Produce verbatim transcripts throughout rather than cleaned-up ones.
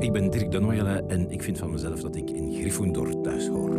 Ik ben Dirk de Noyelle en ik vind van mezelf dat ik in Gryffindor thuis hoor.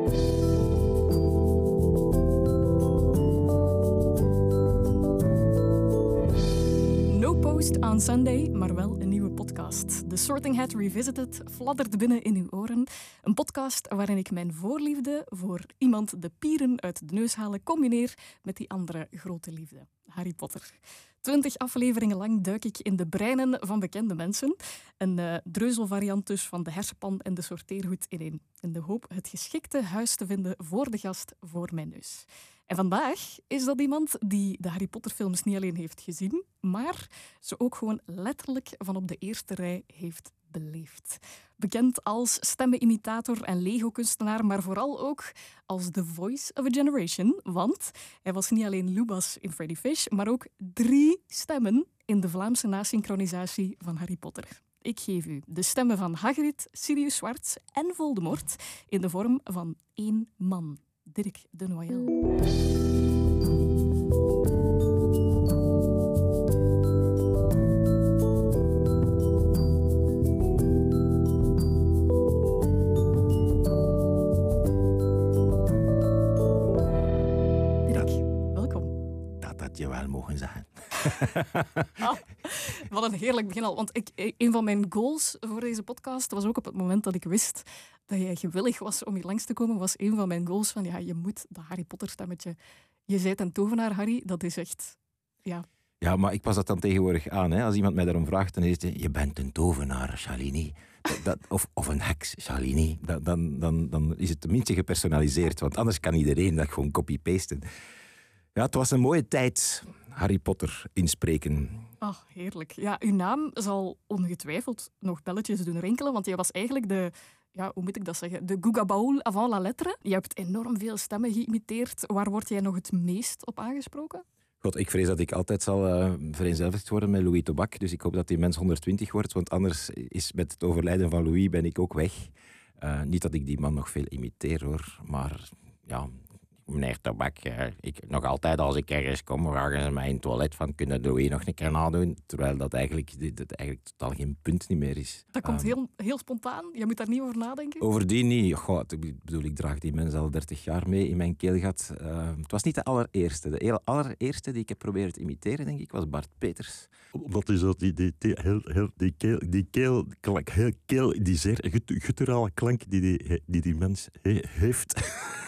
No post on Sunday, maar wel een nieuwe podcast. The Sorting Hat Revisited fladdert binnen in uw oren. Een podcast waarin ik mijn voorliefde voor iemand de pieren uit de neus halen combineer met die andere grote liefde, Harry Potter. Twintig afleveringen lang duik ik in de breinen van bekende mensen. Een uh, dreuzelvariant dus van de hersenpan en de sorteerhoed ineen. In de hoop het geschikte huis te vinden voor de gast voor mijn neus. En vandaag is dat iemand die de Harry Potter films niet alleen heeft gezien, maar ze ook gewoon letterlijk van op de eerste rij heeft beleefd. Bekend als stemmenimitator en Lego-kunstenaar, maar vooral ook als the voice of a generation. Want hij was niet alleen Lubas in Freddy Fish, maar ook drie stemmen in de Vlaamse nasynchronisatie van Harry Potter. Ik geef u de stemmen van Hagrid, Sirius Zwarts en Voldemort in de vorm van één man. Dirk de Noyelle. Je wel mogen zeggen. Ah, wat een heerlijk begin al. Want ik, een van mijn goals voor deze podcast was ook op het moment dat ik wist dat jij gewillig was om hier langs te komen, was een van mijn goals van, ja, je moet dat Harry Potter stemmetje. Je zijt een tovenaar, Harry. Dat is echt, ja... Ja, maar ik pas dat dan tegenwoordig aan. Hè. Als iemand mij daarom vraagt, dan is het, je bent een tovenaar, Shalini. Dat, dat, of, of een heks, Shalini. Dat, dan, dan, dan is het tenminste gepersonaliseerd. Want anders kan iedereen dat gewoon copy-pasten. Ja, het was een mooie tijd, Harry Potter inspreken. Oh, heerlijk. Ja, uw naam zal ongetwijfeld nog belletjes doen rinkelen, want jij was eigenlijk de, ja, hoe moet ik dat zeggen, de Gougabaoul avant la lettre. Je hebt enorm veel stemmen geïmiteerd. Waar word jij nog het meest op aangesproken? God, ik vrees dat ik altijd zal uh, vereenzelvigd worden met Louis Tobac, dus ik hoop dat die mens honderdtwintig wordt, want anders is met het overlijden van Louis ben ik ook weg. Uh, niet dat ik die man nog veel imiteer, hoor, maar ja... Meneer Tobac, ik, nog altijd als ik ergens kom, vragen ze mij in het toilet van, kunnen Louis nog een keer nadoen? Terwijl dat eigenlijk, dat eigenlijk totaal geen punt niet meer is. Dat komt um, heel, heel spontaan, je moet daar niet over nadenken? Over die niet. Goh, ik bedoel, ik draag die mensen al dertig jaar mee in mijn keelgat. Uh, het was niet de allereerste. De allereerste die ik heb proberen te imiteren, denk ik, was Bart Peters. Omdat hij zo die, die, die, heel, heel, die keel, die keel, klank, heel keel, die zeer gutturale klank die die, die, die mens he, heeft...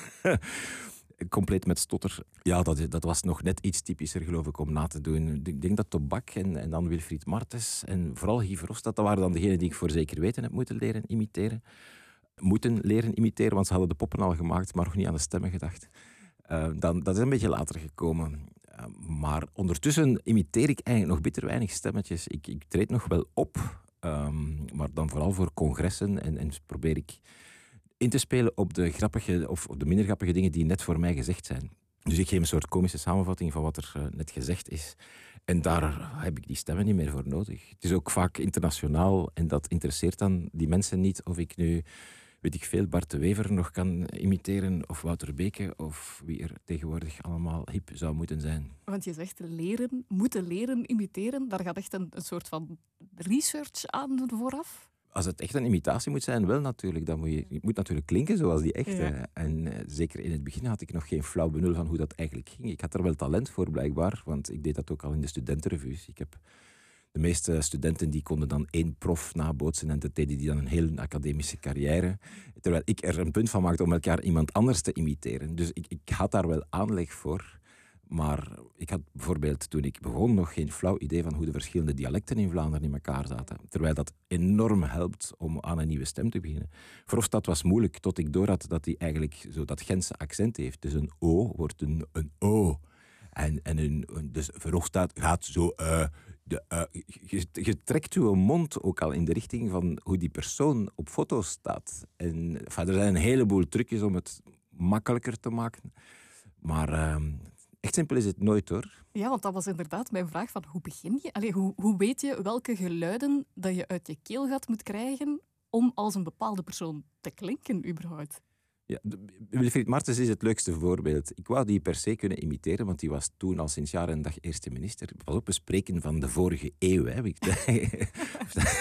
Compleet met stotter. Ja, dat, dat was nog net iets typischer, geloof ik, om na te doen. Ik denk dat Tobac en, en dan Wilfried Martens en vooral Guy Verhofstadt, dat waren dan degenen die ik voor zeker weten heb moeten leren imiteren. Moeten leren imiteren, want ze hadden de poppen al gemaakt, maar nog niet aan de stemmen gedacht. Uh, dan, dat is een beetje later gekomen. Uh, maar ondertussen imiteer ik eigenlijk nog bitter weinig stemmetjes. Ik, ik treed nog wel op, um, maar dan vooral voor congressen en, en probeer ik... in te spelen op de grappige of op de minder grappige dingen die net voor mij gezegd zijn. Dus ik geef een soort komische samenvatting van wat er uh, net gezegd is. En daar heb ik die stemmen niet meer voor nodig. Het is ook vaak internationaal en dat interesseert dan die mensen niet of ik nu, weet ik veel, Bart de Wever nog kan imiteren of Wouter Beke of wie er tegenwoordig allemaal hip zou moeten zijn. Want je zegt leren, moeten leren imiteren, daar gaat echt een, een soort van research aan vooraf. Als het echt een imitatie moet zijn, wel natuurlijk. Dan moet je, je moet natuurlijk klinken zoals die echte. Ja. En uh, zeker in het begin had ik nog geen flauw benul van hoe dat eigenlijk ging. Ik had er wel talent voor, blijkbaar, want ik deed dat ook al in de studentenrevues. Ik heb de meeste studenten die konden dan één prof nabootsen en dat deden die dan een hele academische carrière. Terwijl ik er een punt van maakte om elkaar iemand anders te imiteren. Dus ik, ik had daar wel aanleg voor. Maar ik had bijvoorbeeld toen ik begon nog geen flauw idee van hoe de verschillende dialecten in Vlaanderen in elkaar zaten. Terwijl dat enorm helpt om aan een nieuwe stem te beginnen. Verhofstadt was moeilijk tot ik door had dat hij eigenlijk zo dat Gentse accent heeft. Dus een O wordt een, een O. En, en een, dus Verhofstadt gaat zo... Uh, de, uh, je, je trekt je mond ook al in de richting van hoe die persoon op foto's staat. En, enfin, er zijn een heleboel trucjes om het makkelijker te maken. Maar... Uh, Echt simpel is het nooit, hoor. Ja, want dat was inderdaad mijn vraag van hoe begin je? Allee, hoe, hoe weet je welke geluiden dat je uit je keelgat moet krijgen om als een bepaalde persoon te klinken, überhaupt? Ja, Wilfried Martens is het leukste voorbeeld. Ik wou die per se kunnen imiteren, want die was toen al sinds jaar en dag eerste minister. Pas op, we spreken van de vorige eeuw. Hè.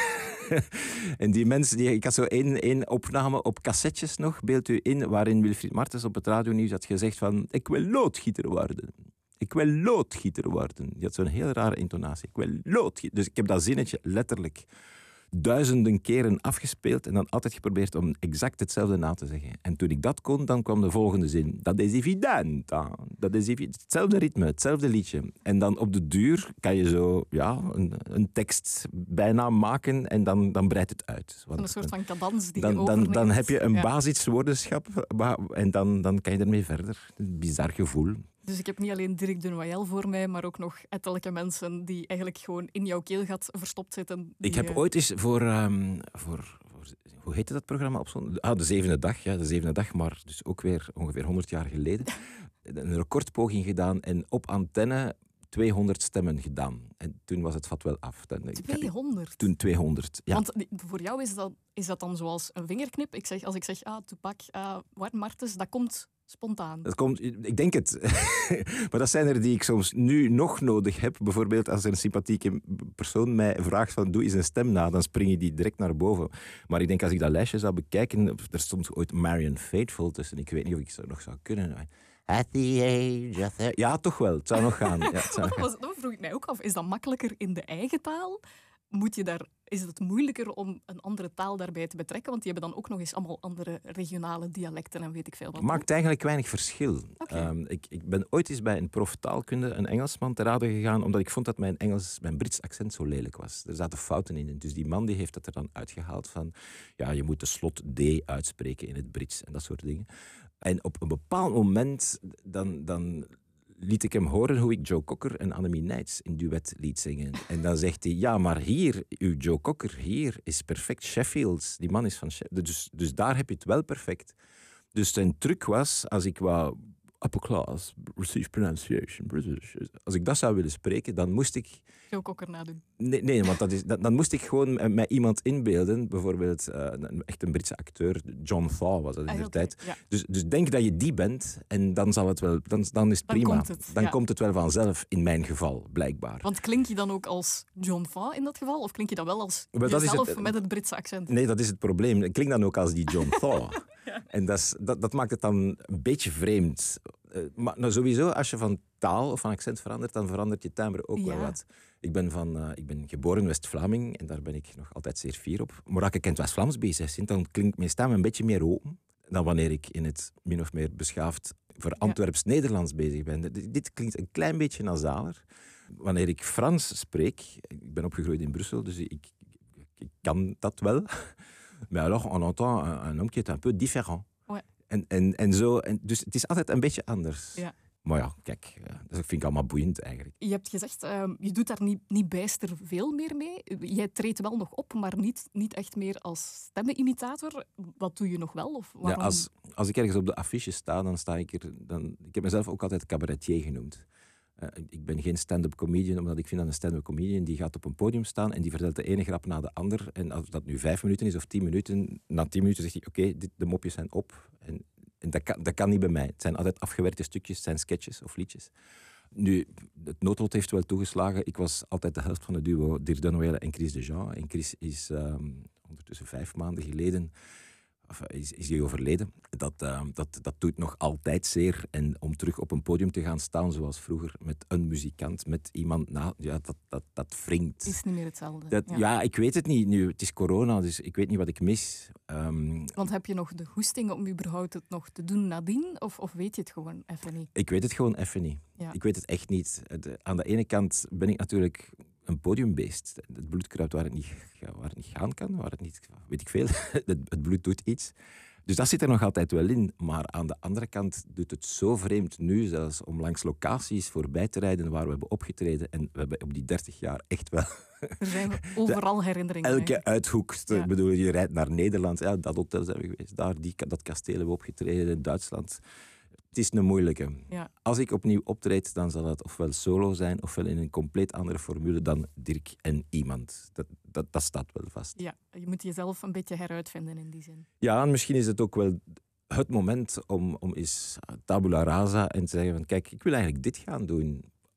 En die mensen, die, ik had zo één, één opname op cassettes nog, beeld u in, waarin Wilfried Martens op het radionieuws had gezegd van ik wil loodgieter worden. Ik wil loodgieter worden. Die had zo'n heel rare intonatie. Ik wil loodgieter. Dus ik heb dat zinnetje letterlijk duizenden keren afgespeeld en dan altijd geprobeerd om exact hetzelfde na te zeggen. En toen ik dat kon, dan kwam de volgende zin. Dat is evident. Dat is evident. Hetzelfde ritme, hetzelfde liedje. En dan op de duur kan je zo ja, een, een tekst bijna maken en dan, dan breidt het uit. Want een soort van cadans die dan, je dan, dan heb je een ja. basiswoordenschap en dan, dan kan je ermee verder. Een bizar gevoel. Dus ik heb niet alleen Dirk de Noël voor mij, maar ook nog ettelijke mensen die eigenlijk gewoon in jouw keelgat verstopt zitten. Die, ik heb uh... ooit eens voor, um, voor, voor... Hoe heette dat programma op zo'n... Ah, de zevende dag. Ja, de zevende dag, maar dus ook weer ongeveer honderd jaar geleden. Een recordpoging gedaan en op antenne tweehonderd stemmen gedaan. En toen was het vat wel af. Dan, tweehonderd? Toen tweehonderd, ja. Want voor jou is dat, is dat dan zoals een vingerknip? Ik zeg, als ik zeg, ah, Tupac, ah, Wart Martens, dat komt... spontaan. Dat komt, ik denk het. Maar dat zijn er die ik soms nu nog nodig heb. Bijvoorbeeld als er een sympathieke persoon mij vraagt van doe eens een stem na, dan spring je die direct naar boven. Maar ik denk als ik dat lijstje zou bekijken, er stond ooit Marianne Faithfull tussen. Ik weet niet of ik het nog zou kunnen. At the age of... Ja, toch wel. Het zou nog gaan. Ja, het zou nog gaan. Dat vroeg ik mij ook af. Is dat makkelijker in de eigen taal? Moet je daar, is het moeilijker om een andere taal daarbij te betrekken? Want die hebben dan ook nog eens allemaal andere regionale dialecten en weet ik veel wat. Het maakt eigenlijk weinig verschil. Okay. Um, ik, ik ben ooit eens bij een prof taalkunde, een Engelsman, te raden gegaan, omdat ik vond dat mijn Engels, mijn Brits accent zo lelijk was. Er zaten fouten in. Dus die man die heeft dat er dan uitgehaald van, ja, je moet de slot D uitspreken in het Brits en dat soort dingen. En op een bepaald moment, dan... dan liet ik hem horen hoe ik Joe Cocker en Annemie Nijts in duet liet zingen. En dan zegt hij, ja, maar hier, uw Joe Cocker, hier is perfect Sheffields. Die man is van Sheffield. Dus, dus daar heb je het wel perfect. Dus zijn truc was, als ik wou upper class, received pronunciation, British. Als ik dat zou willen spreken, dan moest ik... Joe Cocker nadoen. Nee, nee want dat is, dat, dan moest ik gewoon met iemand inbeelden. Bijvoorbeeld uh, een, echt een Britse acteur, John Thaw was dat in de tijd. Ja. Dus, dus denk dat je die bent en dan, zal het wel, dan, dan is het dan prima. Komt het, dan ja. komt het wel vanzelf, in mijn geval, blijkbaar. Want klink je dan ook als John Thaw in dat geval? Of klink je dan wel als maar jezelf het, met het Britse accent? Nee, dat is het probleem. Ik klink dan ook als die John Thaw. Ja. En dat, is, dat, dat maakt het dan een beetje vreemd. Uh, maar nou, sowieso, als je van taal of van accent verandert, dan verandert je timbre ook ja. wel wat. Ik ben, van, uh, ik ben geboren in West-Vlaming en daar ben ik nog altijd zeer fier op. Maar als ik in het West-Vlaams bezig ben, dan klinkt mijn stem een beetje meer open dan wanneer ik in het min of meer beschaafd voor Antwerps-Nederlands ja. bezig ben. Dit klinkt een klein beetje nasaler. Wanneer ik Frans spreek, ik ben opgegroeid in Brussel, dus ik, ik, ik kan dat wel. Maar alors, on entend un, un homme qui est un peu différent. Ouais. En, en, en zo, en dus het is altijd een beetje anders. Ja. Maar ja, kijk, dat vind ik allemaal boeiend eigenlijk. Je hebt gezegd, uh, je doet daar niet, niet bijster veel meer mee. Jij treedt wel nog op, maar niet, niet echt meer als stemmenimitator. Wat doe je nog wel? Of waarom? Ja, als, als ik ergens op de affiche sta, dan sta ik er... Dan, ik heb mezelf ook altijd cabaretier genoemd. Uh, ik ben geen stand-up comedian, omdat ik vind dat een stand-up comedian die gaat op een podium staan en die vertelt de ene grap na de ander. En als dat nu vijf minuten is of tien minuten, na tien minuten zegt hij, oké, okay, de mopjes zijn op. En, en dat, kan, dat kan niet bij mij. Het zijn altijd afgewerkte stukjes, het zijn sketches of liedjes. Nu, het noodlot heeft wel toegeslagen. Ik was altijd de helft van het duo Dirk de Noël en Chris de Jean. En Chris is um, ondertussen vijf maanden geleden... Of is, is hij overleden. Dat, uh, dat, dat doet nog altijd zeer. En om terug op een podium te gaan staan zoals vroeger, met een muzikant, met iemand na, ja, dat, dat, dat wringt. Is niet meer hetzelfde. Dat, ja. ja, ik weet het niet. Nu, het is corona, dus ik weet niet wat ik mis. Um, Want heb je nog de goesting om überhaupt het nog te doen nadien? Of, of weet je het gewoon even niet? Ik weet het gewoon even niet. Ja. Ik weet het echt niet. De, aan de ene kant ben ik natuurlijk een podiumbeest. Het bloed kruipt waar het niet, waar het niet gaan kan, waar het niet, weet ik veel. Het, het bloed doet iets. Dus dat zit er nog altijd wel in. Maar aan de andere kant doet het zo vreemd nu zelfs om langs locaties voorbij te rijden waar we hebben opgetreden. En we hebben op die dertig jaar echt wel... Er zijn overal herinneringen. Elke eigenlijk. uithoek. Ja. Ik bedoel, je rijdt naar Nederland. Ja, dat hotel zijn we geweest. Daar, die, dat kasteel hebben we opgetreden in Duitsland. Het is een moeilijke. Ja. Als ik opnieuw optreed, dan zal het ofwel solo zijn, ofwel in een compleet andere formule dan Dirk en iemand. Dat, dat, dat staat wel vast. Ja, je moet jezelf een beetje heruitvinden in die zin. Ja, en misschien is het ook wel het moment om, om eens tabula rasa en te zeggen van kijk, ik wil eigenlijk dit gaan doen.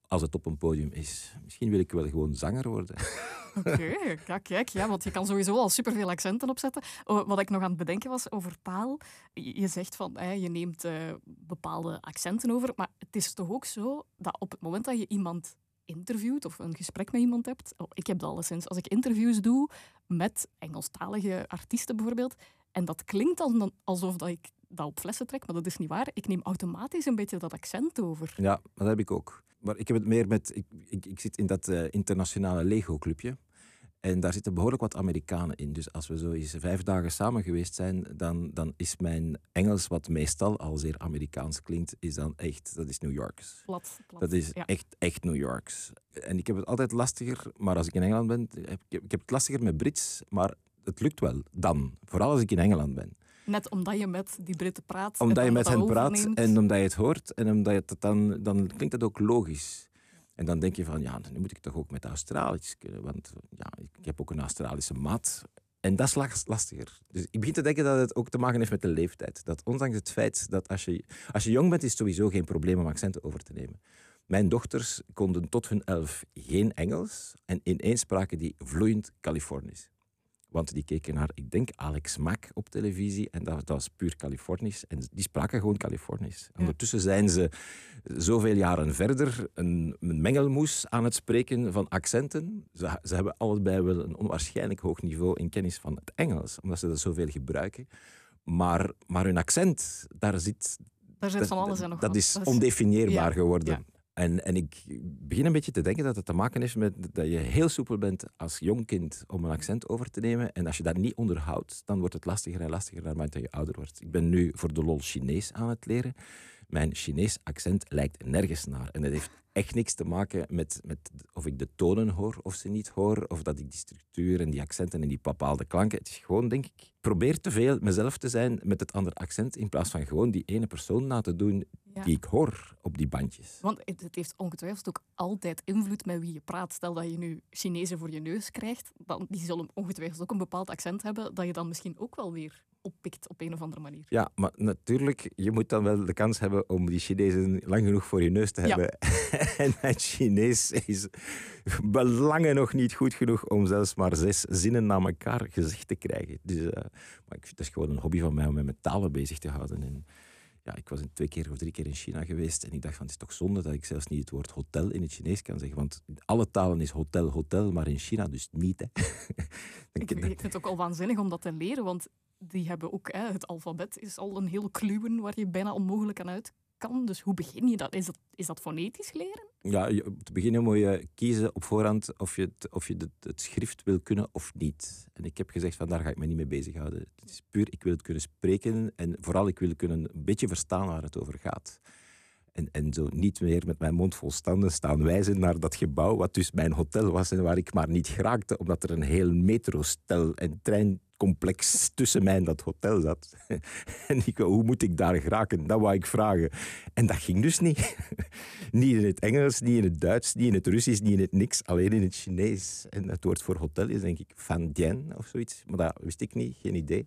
als het op een podium is. Misschien wil ik wel gewoon zanger worden. Oké, okay, ja, kijk, ja, want je kan sowieso al superveel accenten opzetten. Wat ik nog aan het bedenken was over taal. Je zegt van, hè, je neemt uh, bepaalde accenten over, maar het is toch ook zo dat op het moment dat je iemand interviewt of een gesprek met iemand hebt, oh, ik heb dat alleszins, als ik interviews doe met Engelstalige artiesten bijvoorbeeld, en dat klinkt dan alsof dat ik dat op flessen trek, maar dat is niet waar. Ik neem automatisch een beetje dat accent over. Ja, dat heb ik ook. Maar ik heb het meer met... Ik, ik, ik zit in dat uh, internationale Lego-clubje. En daar zitten behoorlijk wat Amerikanen in. Dus als we zo eens vijf dagen samen geweest zijn, dan, dan is mijn Engels, wat meestal al zeer Amerikaans klinkt, is dan echt... Dat is New Yorks. Plat, plat. Dat is ja. echt, echt New Yorks. En ik heb het altijd lastiger, maar als ik in Engeland ben... Heb ik, ik heb het lastiger met Brits, maar het lukt wel. Dan. Vooral als ik in Engeland ben. Net omdat je met die Britten praat. Omdat je met hen praat overneemt. En omdat je het hoort. En omdat je het dan, dan klinkt dat ook logisch. En dan denk je van, ja, nu moet ik toch ook met Australisch kunnen. Want ja, ik heb ook een Australische maat. En dat is lastiger. Dus ik begin te denken dat het ook te maken heeft met de leeftijd. Dat ondanks het feit dat als je, als je jong bent, is het sowieso geen probleem om accenten over te nemen. Mijn dochters konden tot hun elf geen Engels. En ineens spraken die vloeiend Californisch. Want die keken naar, ik denk, Alex Mack op televisie. En dat, dat was puur Californisch. En die spraken gewoon Californisch. Ja. Ondertussen zijn ze zoveel jaren verder een, een mengelmoes aan het spreken van accenten. Ze, ze hebben allebei wel een onwaarschijnlijk hoog niveau in kennis van het Engels. Omdat ze dat zoveel gebruiken. Maar, maar hun accent, daar zit... Daar zit dat, van alles en nog dat wat. is dat is ondefinieerbaar ja. geworden. Ja. En, en ik begin een beetje te denken dat het te maken heeft met dat je heel soepel bent als jong kind om een accent over te nemen. En als je dat niet onderhoudt, dan wordt het lastiger en lastiger naarmate je ouder wordt. Ik ben nu voor de lol Chinees aan het leren. Mijn Chinees accent lijkt nergens naar. En dat heeft echt niks te maken met, met of ik de tonen hoor of ze niet hoor. Of dat ik die structuur en die accenten en die bepaalde klanken... Het is gewoon, denk ik, probeer te veel mezelf te zijn met het andere accent in plaats van gewoon die ene persoon na te doen ja. die ik hoor op die bandjes. Want het, het heeft ongetwijfeld ook altijd invloed met wie je praat. Stel dat je nu Chinezen voor je neus krijgt, dan, die zullen ongetwijfeld ook een bepaald accent hebben dat je dan misschien ook wel weer oppikt op een of andere manier. Ja, maar natuurlijk, je moet dan wel de kans hebben om die Chinezen lang genoeg voor je neus te hebben. Ja. En mijn Chinees is belangen nog niet goed genoeg om zelfs maar zes zinnen na elkaar gezegd te krijgen. Dus, uh, maar ik vind het is gewoon een hobby van mij om mij met talen bezig te houden. En ja, ik was een twee keer of drie keer in China geweest en ik dacht van het is toch zonde dat ik zelfs niet het woord hotel in het Chinees kan zeggen. Want alle talen is hotel, hotel, maar in China dus niet. Hè. ik, ik vind het ook al waanzinnig om dat te leren, want die hebben ook, hè, het alfabet is al een heel kluwen waar je bijna onmogelijk aan uit kan. Dus hoe begin je dat? Is dat, is dat fonetisch leren? Ja, om te beginnen moet je kiezen op voorhand of je, het, of je het, het schrift wil kunnen of niet. En ik heb gezegd van daar ga ik me niet mee bezighouden. Het is puur, ik wil het kunnen spreken en vooral ik wil kunnen een beetje verstaan waar het over gaat. En, en zo niet meer met mijn mond vol standen staan wijzen naar dat gebouw wat dus mijn hotel was en waar ik maar niet geraakte omdat er een heel metrostel en treincomplex tussen mij en dat hotel zat. En ik, hoe moet ik daar geraken? Dat wou ik vragen. En dat ging dus niet. Niet in het Engels, niet in het Duits, niet in het Russisch, niet in het niks, alleen in het Chinees. En het woord voor hotel is denk ik Van Dien of zoiets, maar dat wist ik niet, geen idee.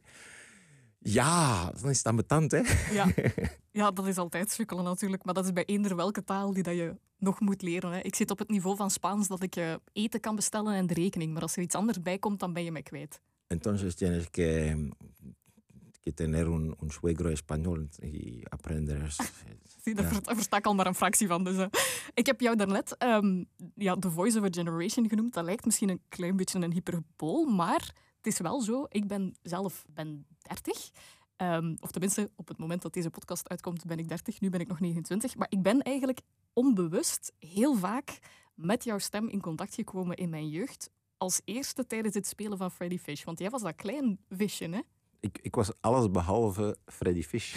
Ja, dan is het ambetant, hè? Ja. ja, dat is altijd sukkelen natuurlijk. Maar dat is bij eender welke taal die dat je nog moet leren. Hè. Ik zit op het niveau van Spaans dat ik uh, eten kan bestellen en de rekening. Maar als er iets anders bij komt, dan ben je mij kwijt. Entonces tienes que, que tener un, un suegro español y aprender. Zie, daar ja. versta ik al maar een fractie van. Dus, uh. Ik heb jou daarnet um, ja, The Voice of a Generation genoemd. Dat lijkt misschien een klein beetje een hyperbool, maar... Het is wel zo, ik ben zelf ben dertig. Um, of tenminste, op het moment dat deze podcast uitkomt, ben ik dertig. Nu ben ik nog negenentwintig. Maar ik ben eigenlijk onbewust heel vaak met jouw stem in contact gekomen in mijn jeugd. Als eerste tijdens het spelen van Freddy Fish. Want jij was dat klein visje, hè? Ik, ik was alles behalve Freddy Fish.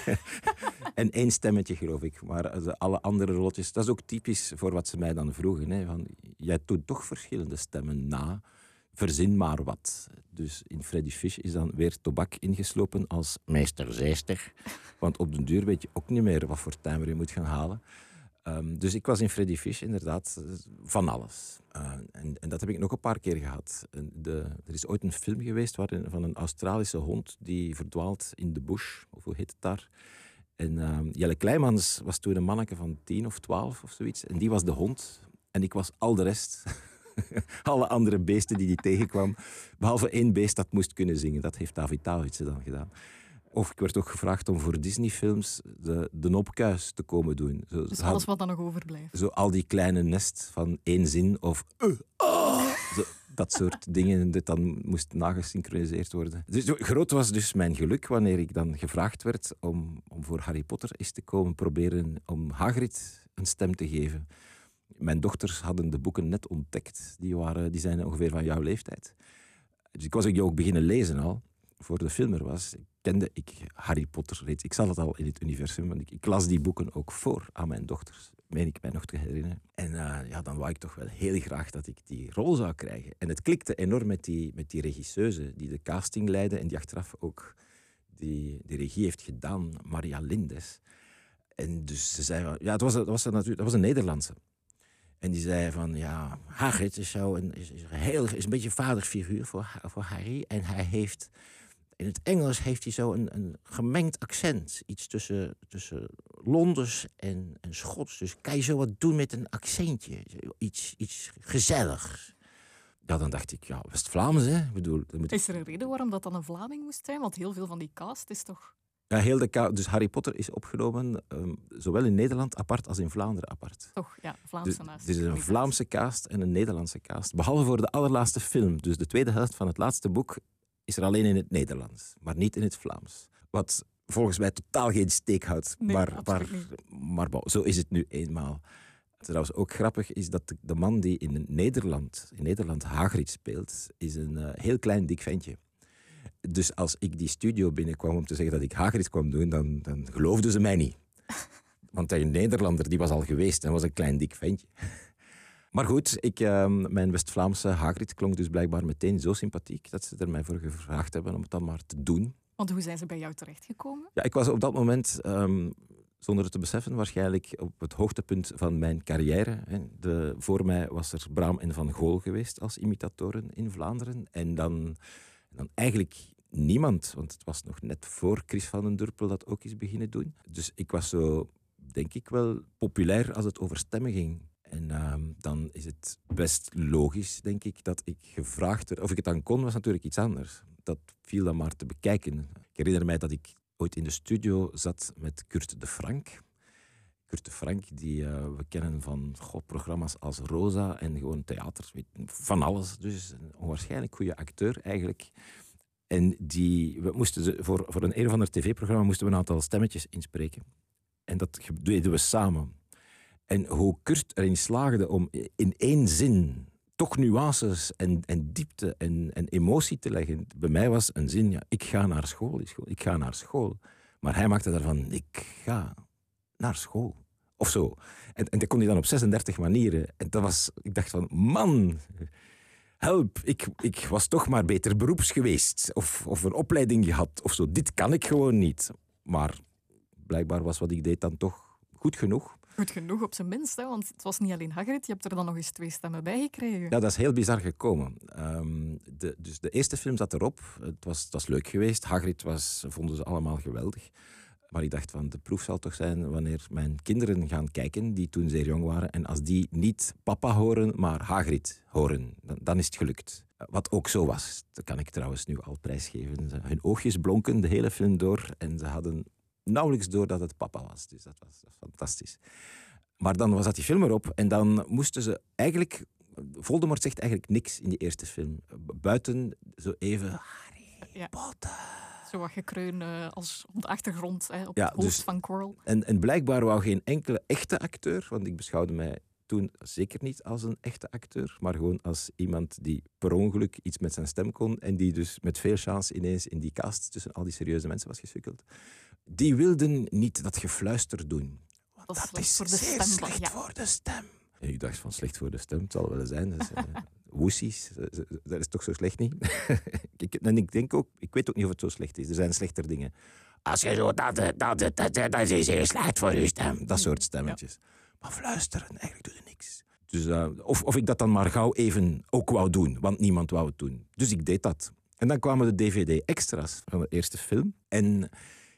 En één stemmetje, geloof ik. Maar de, alle andere rolletjes... Dat is ook typisch voor wat ze mij dan vroegen. Hè, van, jij doet toch verschillende stemmen na... Verzin maar wat. Dus in Freddy Fish is dan weer Tobak ingeslopen als meester Zeester. Want op den duur weet je ook niet meer wat voor timer je moet gaan halen. Um, dus ik was in Freddy Fish inderdaad van alles. Uh, en, en dat heb ik nog een paar keer gehad. De, er is ooit een film geweest waarin, van een Australische hond die verdwaalt in de bush. Of hoe heet het daar? En uh, Jelle Kleimans was toen een manneke van tien of twaalf of zoiets. En die was de hond. En ik was al de rest. Alle andere beesten die die tegenkwam. Behalve één beest dat moest kunnen zingen. Dat heeft David Davidsen dan gedaan. Of ik werd ook gevraagd om voor Disney-films de, de Nopkuis te komen doen. Zo, dus alles wat dan nog overblijft. Zo al die kleine nest van één zin of... Uh, oh, zo, dat soort dingen dat dan moest nagesynchroniseerd worden. Dus, zo, groot was dus mijn geluk wanneer ik dan gevraagd werd om, om voor Harry Potter eens te komen proberen om Hagrid een stem te geven. Mijn dochters hadden de boeken net ontdekt. Die, waren, die zijn ongeveer van jouw leeftijd. Dus ik was ook beginnen lezen al. Voor de film er was, kende ik Harry Potter reeds. Ik zat het al in het universum, want ik, ik las die boeken ook voor aan mijn dochters. Meen ik mij nog te herinneren. En uh, ja, dan wou ik toch wel heel graag dat ik die rol zou krijgen. En het klikte enorm met die, met die regisseuse die de casting leidde en die achteraf ook die, die regie heeft gedaan, Maria Lindes. En dus ze zei, ja, het was, het was, natuurlijk, dat was een Nederlandse. En die zei van, ja, Hagrid is, zo een, is, is, een heel, is een beetje een vaderfiguur voor, voor Harry. En hij heeft, in het Engels heeft hij zo een, een gemengd accent. Iets tussen, tussen Londens en, en Schots. Dus kan je zo wat doen met een accentje? Iets, iets gezelligs. Ja, dan dacht ik, ja, West-Vlaams, hè. Ik bedoel, moet... Is er een reden waarom dat dan een Vlaming moest zijn? Want heel veel van die cast is toch... Ja, heel de ka- dus Harry Potter is opgenomen, um, zowel in Nederland apart als in Vlaanderen apart. Toch, ja, Vlaamse dus, naast. Er is een Vlaamse cast en een Nederlandse cast. Behalve voor de allerlaatste film. Dus de tweede helft van het laatste boek is er alleen in het Nederlands, maar niet in het Vlaams. Wat volgens mij totaal geen steek houdt. Nee, maar maar, maar bon, zo is het nu eenmaal. Trouwens, ook grappig is dat de, de man die in Nederland, in Nederland Hagrid speelt, is een uh, heel klein dik ventje. Dus als ik die studio binnenkwam om te zeggen dat ik Hagrid kwam doen, dan, dan geloofden ze mij niet. Want een Nederlander die was al geweest en was een klein dik ventje. Maar goed, ik, uh, mijn West-Vlaamse Hagrid klonk dus blijkbaar meteen zo sympathiek dat ze er mij voor gevraagd hebben om het dan maar te doen. Want hoe zijn ze bij jou terechtgekomen? Ja, ik was op dat moment, um, zonder het te beseffen, waarschijnlijk op het hoogtepunt van mijn carrière. De, voor mij was er Braam en Van Gool geweest als imitatoren in Vlaanderen. En dan... En dan eigenlijk niemand, want het was nog net voor Chris van den Durpel dat ook eens beginnen doen. Dus ik was zo, denk ik wel, populair als het over stemmen ging. En uh, dan is het best logisch, denk ik, dat ik gevraagd werd. Of ik het dan kon, was natuurlijk iets anders. Dat viel dan maar te bekijken. Ik herinner mij dat ik ooit in de studio zat met Kurt de Frank. Kurt de Frank, die uh, we kennen van goh, programma's als Rosa en gewoon theater, van alles. Dus een onwaarschijnlijk goede acteur eigenlijk. En die, we moesten ze, voor, voor een een of ander tv-programma moesten we een aantal stemmetjes inspreken. En dat deden we samen. En hoe Kurt erin slaagde om in één zin toch nuances en, en diepte en, en emotie te leggen. Bij mij was een zin, ja, ik ga naar school, ik ga naar school. Maar hij maakte daarvan, ik ga naar school. Of zo. En, en dat kon hij dan op zesendertig manieren. En dat was, ik dacht van, man, help, ik, ik was toch maar beter beroeps geweest. Of, of een opleiding gehad, of zo. Dit kan ik gewoon niet. Maar blijkbaar was wat ik deed dan toch goed genoeg. Goed genoeg op zijn minst, hè? Want het was niet alleen Hagrid. Je hebt er dan nog eens twee stemmen bij gekregen. Ja, dat is heel bizar gekomen. Um, de, dus de eerste film zat erop. Het was, het was leuk geweest. Hagrid was, vonden ze allemaal geweldig. Maar ik dacht van, de proef zal toch zijn wanneer mijn kinderen gaan kijken, die toen zeer jong waren. En als die niet papa horen, maar Hagrid horen, dan, dan is het gelukt. Wat ook zo was. Dat kan ik trouwens nu al prijsgeven. Hun oogjes blonken de hele film door en ze hadden nauwelijks door dat het papa was. Dus dat was, dat was fantastisch. Maar dan zat die film erop en dan moesten ze eigenlijk... Voldemort zegt eigenlijk niks in die eerste film. Buiten zo even... Harry ja. Potter... Zo wat gekreun uh, als op de achtergrond, hè, op ja, het hoofd dus, van Quirrell. En, en blijkbaar wou geen enkele echte acteur, want ik beschouwde mij toen zeker niet als een echte acteur, maar gewoon als iemand die per ongeluk iets met zijn stem kon en die dus met veel chance ineens in die cast tussen al die serieuze mensen was gesukkeld. Die wilden niet dat gefluister doen. Want dat is, dat is voor de zeer stem, slecht ja. voor de stem. En ik dacht van slecht voor de stem, het zal wel zijn. Dus, uh, woesies, dat is toch zo slecht niet? ik, en ik denk ook, ik weet ook niet of het zo slecht is. Er zijn slechter dingen. Als je zo, dat, dat, dat, dat, dat is heel slecht voor je stem. Dat soort stemmetjes. Ja. Maar fluisteren, eigenlijk doe je niks. Dus, uh, of, of ik dat dan maar gauw even ook wou doen, want niemand wou het doen. Dus ik deed dat. En dan kwamen de D V D-extra's van de eerste film. En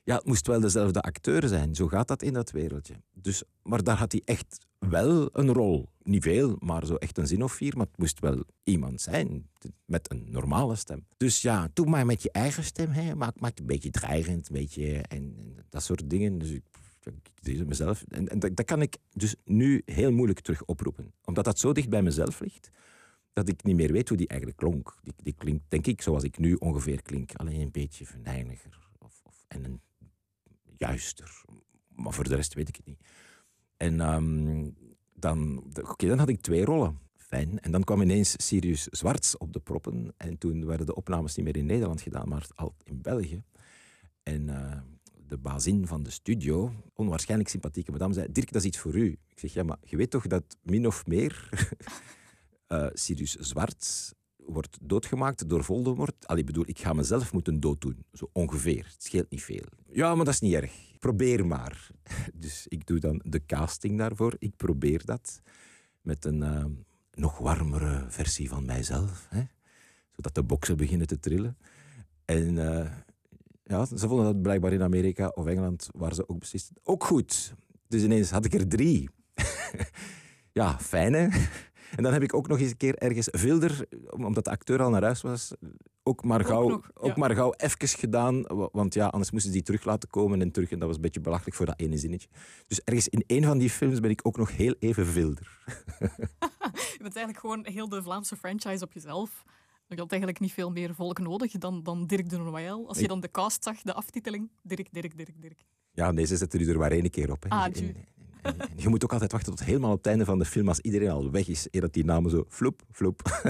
Ja, het moest wel dezelfde acteur zijn. Zo gaat dat in dat wereldje. Dus, maar daar had hij echt wel een rol. Niet veel, maar zo echt een zin of vier. Maar het moest wel iemand zijn met een normale stem. Dus ja, doe maar met je eigen stem. Hè. Maak, maak het een beetje dreigend, een beetje en, en dat soort dingen. Dus ik, ik deed het mezelf. En, en dat, dat kan ik dus nu heel moeilijk terug oproepen. Omdat dat zo dicht bij mezelf ligt, dat ik niet meer weet hoe die eigenlijk klonk. Die, die klinkt, denk ik, zoals ik nu ongeveer klink. Alleen een beetje venijniger. Of, of, en een juister. Maar voor de rest weet ik het niet. En um, dan, oké, okay, dan had ik twee rollen. Fijn. En dan kwam ineens Sirius Zwarts op de proppen. En toen werden de opnames niet meer in Nederland gedaan, maar al in België. En uh, de bazin van de studio, onwaarschijnlijk sympathieke madame, zei: Dirk, dat is iets voor u. Ik zeg, ja, maar je weet toch dat min of meer uh, Sirius Zwarts wordt doodgemaakt door Voldemort. Allee, bedoel, ik ga mezelf moeten dooddoen. Zo ongeveer. Het scheelt niet veel. Ja, maar dat is niet erg. Probeer maar. Dus ik doe dan de casting daarvoor. Ik probeer dat met een uh, nog warmere versie van mijzelf. Hè? Zodat de boksen beginnen te trillen. En uh, ja, ze vonden dat blijkbaar in Amerika of Engeland, waar ze ook beslist. Ook goed. Dus ineens had ik er drie. Ja, fijn hè. En dan heb ik ook nog eens een keer ergens Vilder, omdat de acteur al naar huis was, ook maar gauw, ook nog, ja. ook maar gauw even gedaan. Want ja, anders moesten ze die terug laten komen en terug. En dat was een beetje belachelijk voor dat ene zinnetje. Dus ergens in één van die films ben ik ook nog heel even Vilder. Je bent eigenlijk gewoon heel de Vlaamse franchise op jezelf. Je had eigenlijk niet veel meer volk nodig dan, dan Dirk de Noël. Als je dan de cast zag, de aftiteling, Dirk, Dirk, Dirk, Dirk. Ja, nee, ze zetten u er maar één keer op. Hè. Ah, en, en, en je moet ook altijd wachten tot helemaal op het einde van de film, als iedereen al weg is, eer dat die namen zo floep, floep.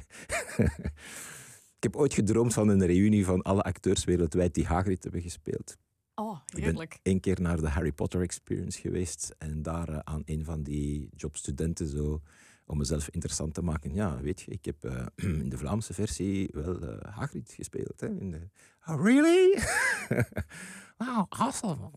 Ik heb ooit gedroomd van een reunie van alle acteurs wereldwijd die Hagrid hebben gespeeld. Oh, heerlijk. Ik ben één keer naar de Harry Potter Experience geweest en daar uh, aan een van die jobstudenten zo, om mezelf interessant te maken. Ja, weet je, ik heb uh, in de Vlaamse versie wel uh, Hagrid gespeeld. Hè, in de... Oh, really? Wow, awesome.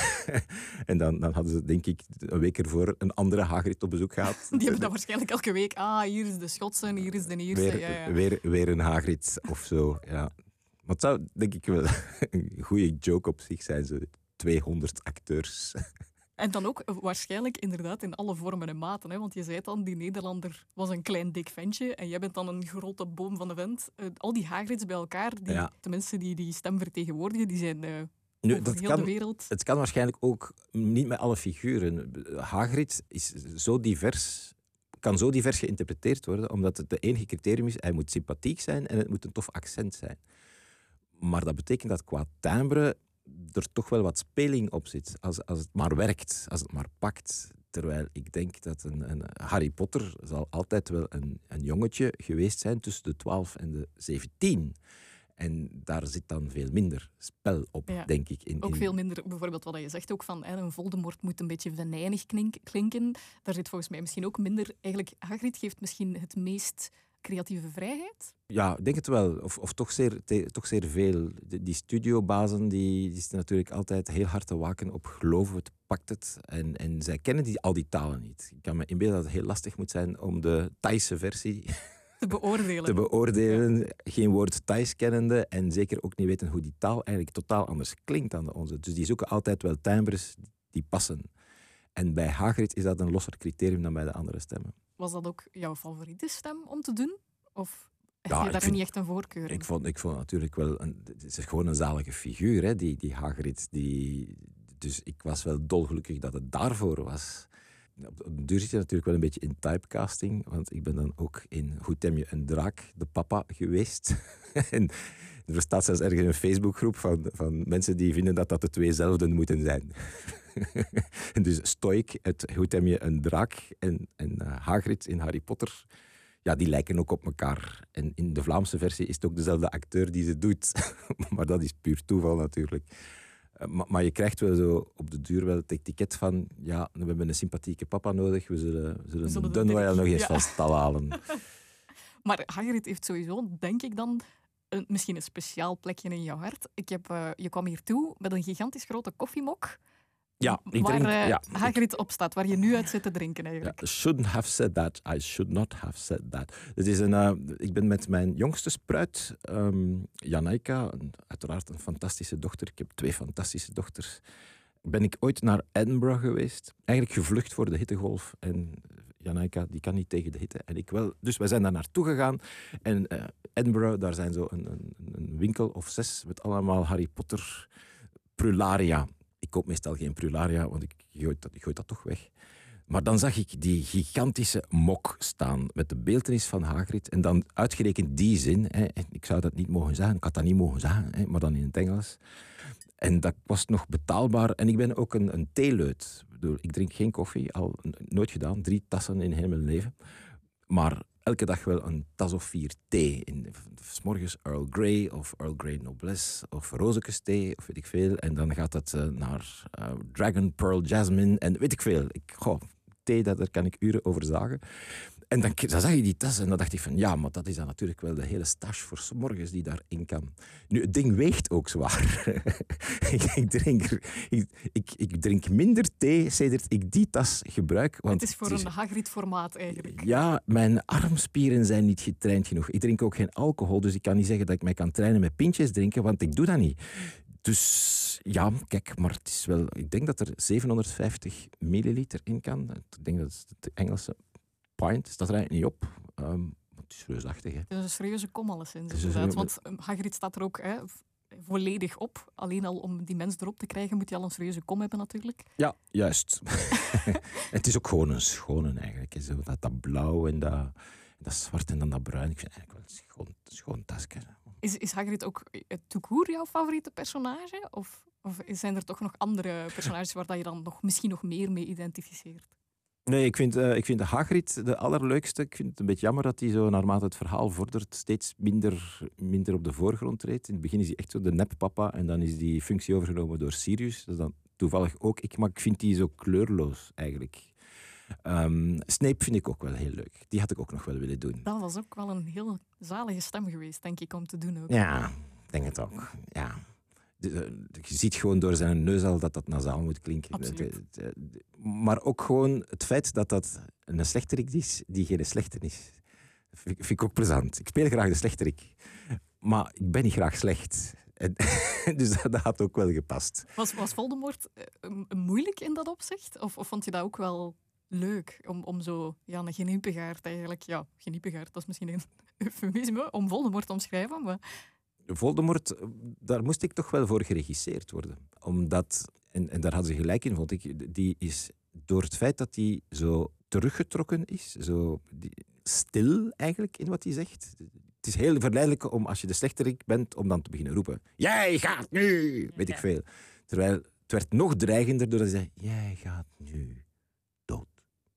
En dan, dan hadden ze, denk ik, een week ervoor een andere Hagrid op bezoek gehad. Die hebben dan waarschijnlijk elke week. Ah, hier is de Schotse, hier is de Ierse. Weer, ja, ja. weer, weer een Hagrid of zo, ja. Maar het zou, denk ik, wel een goede joke op zich zijn. Zo tweehonderd acteurs. En dan ook waarschijnlijk inderdaad in alle vormen en maten. Hè? Want je zei dan, die Nederlander was een klein dik ventje en jij bent dan een grote boom van de vent. Uh, al die Hagrids bij elkaar, die, ja. de mensen die die stem vertegenwoordigen, die zijn uh, nu, over dat heel kan, de wereld. Het kan waarschijnlijk ook niet met alle figuren. Hagrid is zo divers, kan zo divers geïnterpreteerd worden, omdat het de enige criterium is, hij moet sympathiek zijn en het moet een tof accent zijn. Maar dat betekent dat qua timbre er toch wel wat speling op zit. Als, als het maar werkt, als het maar pakt. Terwijl ik denk dat een, een Harry Potter zal altijd wel een, een jongetje geweest zijn tussen de twaalf en de zeventien. En daar zit dan veel minder spel op, ja. denk ik. In, ook in... veel minder, bijvoorbeeld wat je zegt ook van hè, een Voldemort moet een beetje venijnig klink, klinken. Daar zit volgens mij misschien ook minder... Eigenlijk, Hagrid geeft misschien het meest creatieve vrijheid? Ja, ik denk het wel. Of, of toch, zeer, te, toch zeer veel. Die, die studiobazen die, die zitten natuurlijk altijd heel hard te waken op geloven het, pakt het. En, en zij kennen die, al die talen niet. Ik kan me inbeelden dat het heel lastig moet zijn om de Thaise versie te beoordelen. te beoordelen. Ja. Geen woord Thais kennende en zeker ook niet weten hoe die taal eigenlijk totaal anders klinkt dan de onze. Dus die zoeken altijd wel timbres die passen. En bij Hagrid is dat een losser criterium dan bij de andere stemmen. Was dat ook jouw favoriete stem om te doen? Of heb ja, je daar vind, niet echt een voorkeur in? Ik vond, ik vond natuurlijk wel... Een, het is gewoon een zalige figuur, hè, die, die Hagrid. Die, dus ik was wel dolgelukkig dat het daarvoor was. Op, op de duur zit je natuurlijk wel een beetje in typecasting. Want ik ben dan ook in Hoe tem je een draak, de papa, geweest. En er bestaat zelfs ergens een Facebookgroep van, van mensen die vinden dat dat de tweezelfden moeten zijn. En dus Stoik uit Hoe tem je een draak en, en uh, Hagrid in Harry Potter, ja, die lijken ook op elkaar. En in de Vlaamse versie is het ook dezelfde acteur die ze doet. Maar dat is puur toeval natuurlijk. Uh, maar, maar je krijgt wel zo op de duur wel het etiket van, ja, we hebben een sympathieke papa nodig, we zullen, we zullen, zullen de Dunwell nog eens ja. van stal halen. Maar Hagrid heeft sowieso, denk ik dan, een, misschien een speciaal plekje in jouw hart. Ik heb, uh, je kwam hier toe met een gigantisch grote koffiemok. Ja, ik waar drink, uh, ja. Hagrid op staat, waar je nu uit zit te drinken eigenlijk. Ja, shouldn't have said that. I should not have said that. Het is een, uh, ik ben met mijn jongste spruit, um, Janaika, een, uiteraard een fantastische dochter. Ik heb twee fantastische dochters. Ben ik ooit naar Edinburgh geweest. Eigenlijk gevlucht voor de hittegolf. En Janaika, die kan niet tegen de hitte. En ik wel. Dus wij zijn daar naartoe gegaan. En uh, Edinburgh, daar zijn zo een, een, een winkel of zes met allemaal Harry Potter prularia. Ik koop meestal geen prularia, want ik gooi dat, ik gooi dat toch weg. Maar dan zag ik die gigantische mok staan met de beeltenis van Hagrid. En dan uitgerekend die zin. Hè, ik zou dat niet mogen zeggen, ik had dat niet mogen zeggen, hè, maar dan in het Engels. En dat was nog betaalbaar. En ik ben ook een, een theeleut. Ik bedoel, ik drink geen koffie, al nooit gedaan. Drie tassen in heel mijn leven. Maar elke dag wel een tas of vier thee. In, 's morgens Earl Grey of Earl Grey Noblesse of rozekes thee of weet ik veel. En dan gaat het uh, naar uh, Dragon Pearl Jasmine en weet ik veel. Ik, goh, thee, dat, daar kan ik uren over zagen. En dan, dan zag je die tas en dan dacht ik van ja, maar dat is dan natuurlijk wel de hele stash voor 's morgens die daarin kan. Nu, het ding weegt ook zwaar. ik, ik, drink, ik, ik, ik drink minder thee sedert ik die tas gebruik. Want het is voor het is, een Hagrid-formaat eigenlijk. Ja, mijn armspieren zijn niet getraind genoeg. Ik drink ook geen alcohol, dus ik kan niet zeggen dat ik mij kan trainen met pintjes drinken, want ik doe dat niet. Dus ja, kijk, maar het is wel... Ik denk dat er zevenhonderdvijftig milliliter in kan. Ik denk dat het de Engelse pint staat er eigenlijk niet op. Um, het is reusachtig, hè. Het is een serieuze kom alleszins, is inderdaad. een... Want Hagrid staat er ook hè, volledig op. Alleen al om die mens erop te krijgen, moet hij al een serieuze kom hebben natuurlijk. Ja, juist. Het is ook gewoon een schone eigenlijk. Zo, dat, dat blauw en dat, dat zwart en dan dat bruin. Ik vind het eigenlijk wel een schoon, schoon tasje. Is, is Hagrid ook tout court jouw favoriete personage? Of, of zijn er toch nog andere personages waar je dan nog, misschien nog meer mee identificeert? Nee, ik vind, uh, ik vind de Hagrid de allerleukste. Ik vind het een beetje jammer dat hij zo, naarmate het verhaal vordert, steeds minder, minder op de voorgrond treedt. In het begin is hij echt zo de neppapa en dan is die functie overgenomen door Sirius. Dat is dan toevallig ook ik, maar ik vind die zo kleurloos eigenlijk. Um, Snape vind ik ook wel heel leuk. Die had ik ook nog wel willen doen. Dat was ook wel een heel zalige stem geweest, denk ik, om te doen ook. Ja, ik denk het ook. Ja. Je ziet gewoon door zijn neus al dat dat nasaal moet klinken. Absoluut. Maar ook gewoon het feit dat dat een slechterik is die geen slechter is. Vind ik ook plezant. Ik speel graag de slechterik. Maar ik ben niet graag slecht. En, dus dat, dat had ook wel gepast. Was, was Voldemort uh, moeilijk in dat opzicht? Of, of vond je dat ook wel leuk? Om, om zo ja, een geniepegaard eigenlijk... Ja, geniepegaard, dat is misschien een eufemisme om Voldemort te omschrijven, maar... Voldemort, daar moest ik toch wel voor geregisseerd worden. Omdat, en, en daar hadden ze gelijk in, vond ik, die is door het feit dat hij zo teruggetrokken is, zo die, stil eigenlijk in wat hij zegt. Het is heel verleidelijk om, als je de slechterik bent, om dan te beginnen roepen. Jij gaat nu! Weet ik veel. Terwijl het werd nog dreigender doordat hij zei, jij gaat nu dood.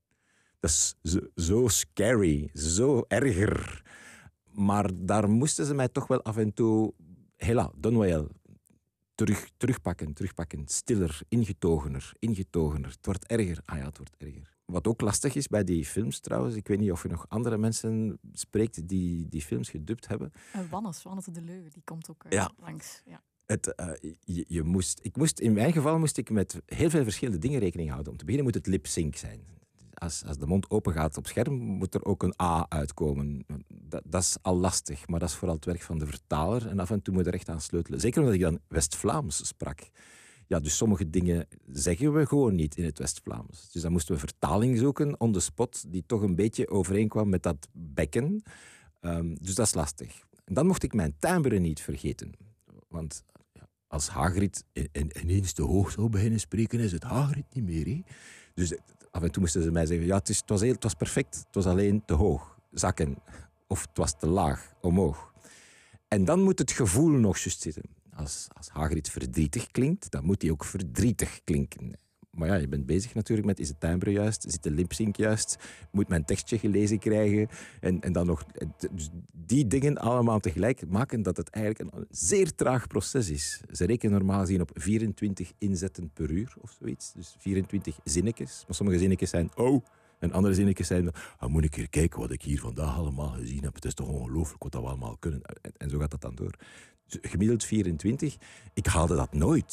Dat is zo, zo scary, zo erger. Maar daar moesten ze mij toch wel af en toe, hela, Donwell, terug, terugpakken, terugpakken. Stiller, ingetogener, ingetogener. Het wordt erger. Ah ja, het wordt erger. Wat ook lastig is bij die films trouwens, ik weet niet of je nog andere mensen spreekt die die films gedubt hebben. Uh, Wannes, Wannes de Leugen, die komt ook uh, ja. langs. Ja. Het, uh, je, je moest, ik moest, in mijn geval moest ik met heel veel verschillende dingen rekening houden. Om te beginnen moet het lip-sync zijn. Als, als de mond open gaat op scherm, moet er ook een A uitkomen. Dat, dat is al lastig, maar dat is vooral het werk van de vertaler. En af en toe moet je er echt aan sleutelen. Zeker omdat ik dan West-Vlaams sprak. Ja, dus sommige dingen zeggen we gewoon niet in het West-Vlaams. Dus dan moesten we vertaling zoeken, on the spot, die toch een beetje overeenkwam met dat bekken. Um, dus dat is lastig. En dan mocht ik mijn timbre niet vergeten. Want ja, als Hagrid en, en, ineens te hoog zou beginnen spreken, is het Hagrid niet meer. Hè? Dus af en toe moesten ze mij zeggen, ja, het, is, het, was heel, het was perfect, het was alleen te hoog, zakken. Of het was te laag, omhoog. En dan moet het gevoel nog juist zitten. Als, als Hagrid verdrietig klinkt, dan moet hij ook verdrietig klinken. Maar ja, je bent bezig natuurlijk met, is het timbre juist, zit de lip-sync juist, moet mijn tekstje gelezen krijgen. En, en dan nog, dus die dingen allemaal tegelijk maken dat het eigenlijk een zeer traag proces is. Ze rekenen normaal gezien op vierentwintig inzetten per uur of zoiets. Dus vierentwintig zinnetjes. Maar sommige zinnetjes zijn, oh, en andere zinnetjes zijn, ah, moet ik hier kijken wat ik hier vandaag allemaal gezien heb. Het is toch ongelooflijk wat dat we allemaal kunnen. En, en zo gaat dat dan door. Dus gemiddeld vierentwintig. Ik haalde dat nooit.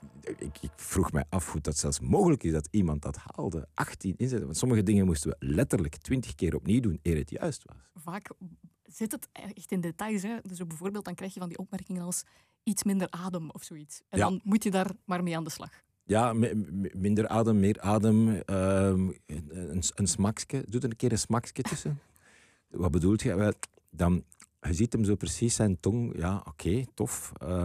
ik, ik vroeg mij af hoe dat zelfs mogelijk is dat iemand dat haalde. achttien inzetten. Want sommige dingen moesten we letterlijk twintig keer opnieuw doen eer het juist was. Vaak zit het echt in details. Hè? Dus bijvoorbeeld dan krijg je van die opmerkingen als iets minder adem of zoiets. En ja. dan moet je daar maar mee aan de slag. Ja, m- m- minder adem, meer adem. Um, een, een smakje. Doe er een keer een smakje tussen. Wat bedoelt je? Wel, dan, je ziet hem zo precies zijn tong. Ja, oké, okay, tof. Um,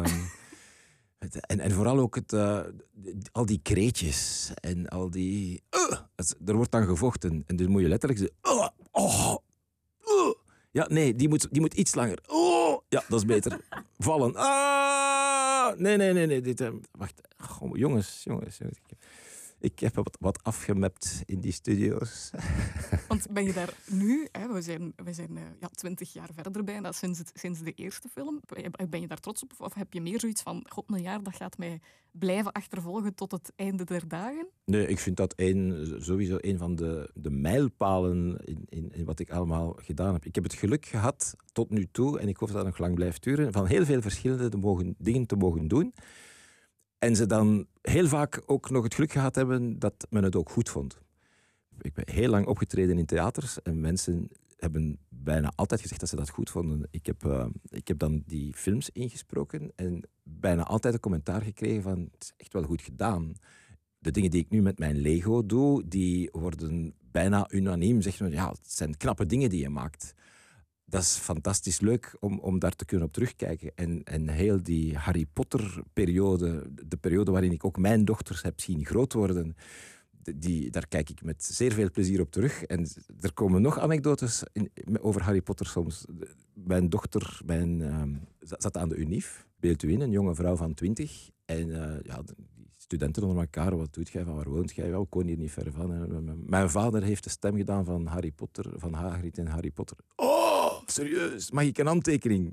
en, en vooral ook het, uh, al die kreetjes en al die... Uh, het, er wordt dan gevochten. En dus moet je letterlijk zeggen... Uh, oh, uh. Ja, nee, die moet, die moet iets langer. Oh, ja, dat is beter. Vallen. Ah, nee, nee, nee. nee dit, uh, wacht. Oh, jongens, jongens. jongens. Ik heb wat, wat afgemapt in die studio's. Want ben je daar nu, hè, we zijn, we zijn uh, ja, twintig jaar verder bijna sinds, het, sinds de eerste film. Ben je daar trots op? Of heb je meer zoiets van, god, een jaar dat gaat mij blijven achtervolgen tot het einde der dagen? Nee, ik vind dat een, sowieso een van de, de mijlpalen in, in, in wat ik allemaal gedaan heb. Ik heb het geluk gehad tot nu toe, en ik hoop dat dat nog lang blijft duren, van heel veel verschillende te mogen, dingen te mogen doen. En ze dan heel vaak ook nog het geluk gehad hebben dat men het ook goed vond. Ik ben heel lang opgetreden in theaters en mensen hebben bijna altijd gezegd dat ze dat goed vonden. Ik heb, uh, ik heb dan die films ingesproken en bijna altijd een commentaar gekregen van het is echt wel goed gedaan. De dingen die ik nu met mijn Lego doe, die worden bijna unaniem. Zeggen we, ja, het zijn knappe dingen die je maakt. Dat is fantastisch leuk om, om daar te kunnen op terugkijken. En, en heel die Harry Potter-periode, de periode waarin ik ook mijn dochters heb zien groot worden, die, daar kijk ik met zeer veel plezier op terug. En er komen nog anekdotes in, over Harry Potter soms. Mijn dochter mijn, uh, zat aan de UNIF, beeld u in, een jonge vrouw van twintig. En uh, ja, die studenten onder elkaar, wat doet jij, van waar woont jij? Ja, ik woon hier niet ver van. En mijn vader heeft de stem gedaan van Harry Potter, van Hagrid en Harry Potter. Oh, serieus? Mag ik een handtekening?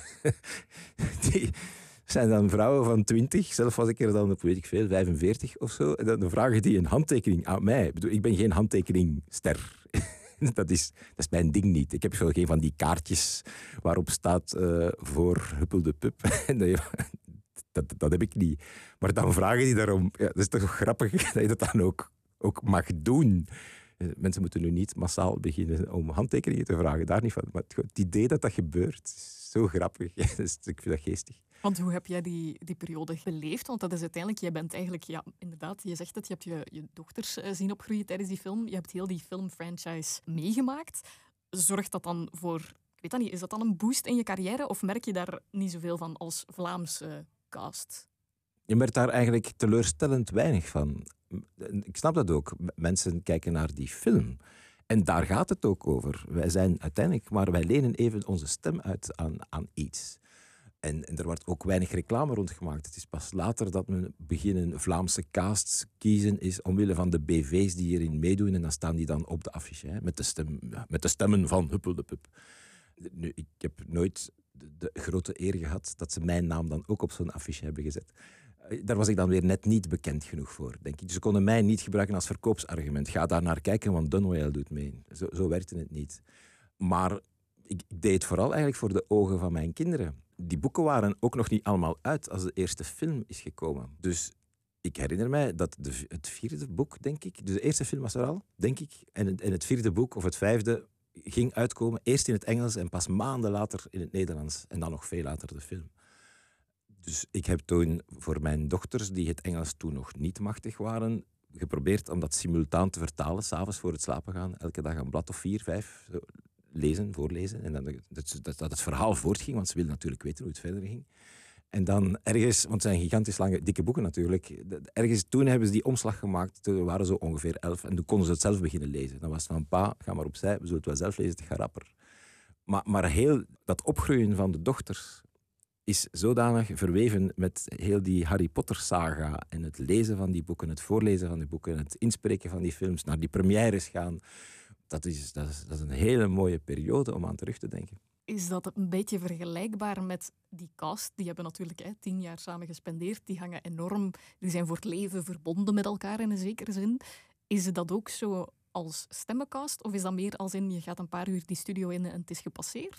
Die zijn dan vrouwen van twintig, zelf was ik er dan op, weet ik veel, vijfenveertig of zo. En dan vragen die een handtekening aan mij. Ik bedoel, ik ben geen handtekeningster. Dat is, dat is mijn ding niet. Ik heb zo geen van die kaartjes waarop staat uh, voor Huppel de Pup. dat, dat heb ik niet. Maar dan vragen die daarom. Ja, dat is toch grappig dat je dat dan ook, ook mag doen. Mensen moeten nu niet massaal beginnen om handtekeningen te vragen. Daar niet van. Maar het, het idee dat dat gebeurt, is zo grappig. Dus ik vind dat geestig. Want hoe heb jij die, die periode beleefd? Want dat is uiteindelijk, jij bent eigenlijk, ja, inderdaad, je zegt het, je hebt je, je dochters uh, zien opgroeien tijdens die film. Je hebt heel die filmfranchise meegemaakt. Zorgt dat dan voor, ik weet dat niet, is dat dan een boost in je carrière? Of merk je daar niet zoveel van als Vlaamse cast? Je merkt daar eigenlijk teleurstellend weinig van. Ik snap dat ook. Mensen kijken naar die film. En daar gaat het ook over. Wij zijn uiteindelijk, maar wij lenen even onze stem uit aan, aan iets. En, en er wordt ook weinig reclame rondgemaakt. Het is pas later dat we beginnen Vlaamse casts kiezen is omwille van de B V's die hierin meedoen. En dan staan die dan op de affiche, hè, met, de stem, met de stemmen van Huppel de Pup. Nu, ik heb nooit de, de grote eer gehad dat ze mijn naam dan ook op zo'n affiche hebben gezet. Daar was ik dan weer net niet bekend genoeg voor, denk ik. Dus ze konden mij niet gebruiken als verkoopsargument. Ga daar naar kijken, want Dunwell doet mee. Zo, zo werkte het niet. Maar ik, ik deed het vooral eigenlijk voor de ogen van mijn kinderen. Die boeken waren ook nog niet allemaal uit als de eerste film is gekomen. Dus ik herinner mij dat de, het vierde boek, denk ik... Dus de eerste film was er al, denk ik. En het, en het vierde boek, of het vijfde, ging uitkomen. Eerst in het Engels en pas maanden later in het Nederlands. En dan nog veel later de film. Dus ik heb toen voor mijn dochters, die het Engels toen nog niet machtig waren, geprobeerd om dat simultaan te vertalen, 's avonds voor het slapen gaan. Elke dag een blad of vier, vijf, zo, lezen, voorlezen. En dan dat, dat, dat het verhaal voortging, want ze wilden natuurlijk weten hoe het verder ging. En dan ergens, want het zijn gigantisch lange, dikke boeken natuurlijk. Ergens toen hebben ze die omslag gemaakt, toen waren ze ongeveer elf. En toen konden ze het zelf beginnen lezen. Dan was het van, pa, ga maar opzij, we zullen het wel zelf lezen, het gaat rapper. Maar, maar heel dat opgroeien van de dochters is zodanig verweven met heel die Harry Potter-saga en het lezen van die boeken, het voorlezen van die boeken, het inspreken van die films, naar die premières gaan. Dat is, dat is, dat is een hele mooie periode om aan terug te denken. Is dat een beetje vergelijkbaar met die cast? Die hebben natuurlijk hè, tien jaar samen gespendeerd. Die hangen enorm, die zijn voor het leven verbonden met elkaar in een zekere zin. Is dat ook zo als stemmencast? Of is dat meer als in, je gaat een paar uur die studio in en het is gepasseerd?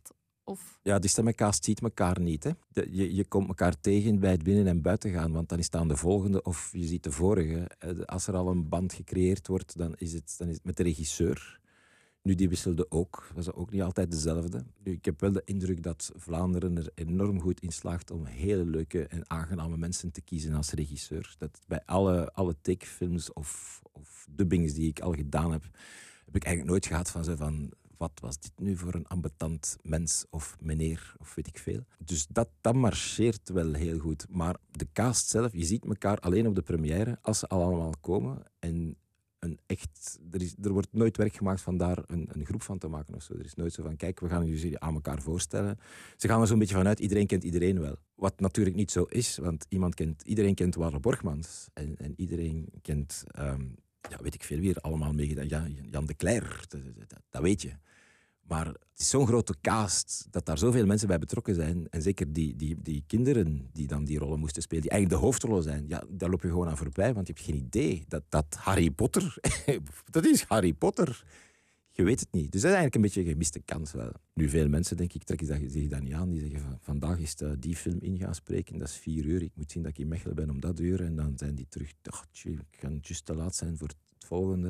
Of... Ja, die stemmencast ziet elkaar niet. Hè. De, je, je komt elkaar tegen bij het binnen- en buitengaan, want dan is het aan de volgende of je ziet de vorige. Als er al een band gecreëerd wordt, dan is het, dan is het met de regisseur. Nu, die wisselde ook. Was ook niet altijd dezelfde. Nu, ik heb wel de indruk dat Vlaanderen er enorm goed in slaagt om hele leuke en aangename mensen te kiezen als regisseur. Dat bij alle, alle takefilms of, of dubbings die ik al gedaan heb, heb ik eigenlijk nooit gehad van zo van... Wat was dit nu voor een ambetant mens of meneer of weet ik veel. Dus dat, dat marcheert wel heel goed. Maar de cast zelf, je ziet elkaar alleen op de première als ze allemaal komen. En een echt, er, is, er wordt nooit werk gemaakt van daar een, een groep van te maken of zo. Er is nooit zo van, kijk, we gaan jullie aan elkaar voorstellen. Ze gaan er zo'n beetje vanuit, iedereen kent iedereen wel. Wat natuurlijk niet zo is, want iemand kent, iedereen kent Ware Borgmans. En, en iedereen kent... Um, Ja, weet ik veel weer, allemaal meegedaan. Ja, Jan de Cler, dat, dat, dat weet je. Maar het is zo'n grote cast dat daar zoveel mensen bij betrokken zijn. En zeker die, die, die kinderen die dan die rollen moesten spelen, die eigenlijk de hoofdrollen zijn, ja, daar loop je gewoon aan voorbij, want je hebt geen idee. Dat, dat Harry Potter, dat is Harry Potter. Je weet het niet. Dus dat is eigenlijk een beetje een gemiste kans wel. Nu, veel mensen, denk ik, trekken zich dat niet aan. Die zeggen, van, vandaag is uh, die film in gaan spreken, dat is vier uur. Ik moet zien dat ik in Mechelen ben om dat uur. En dan zijn die terug, oh, tjie, ik kan juist te laat zijn voor het volgende.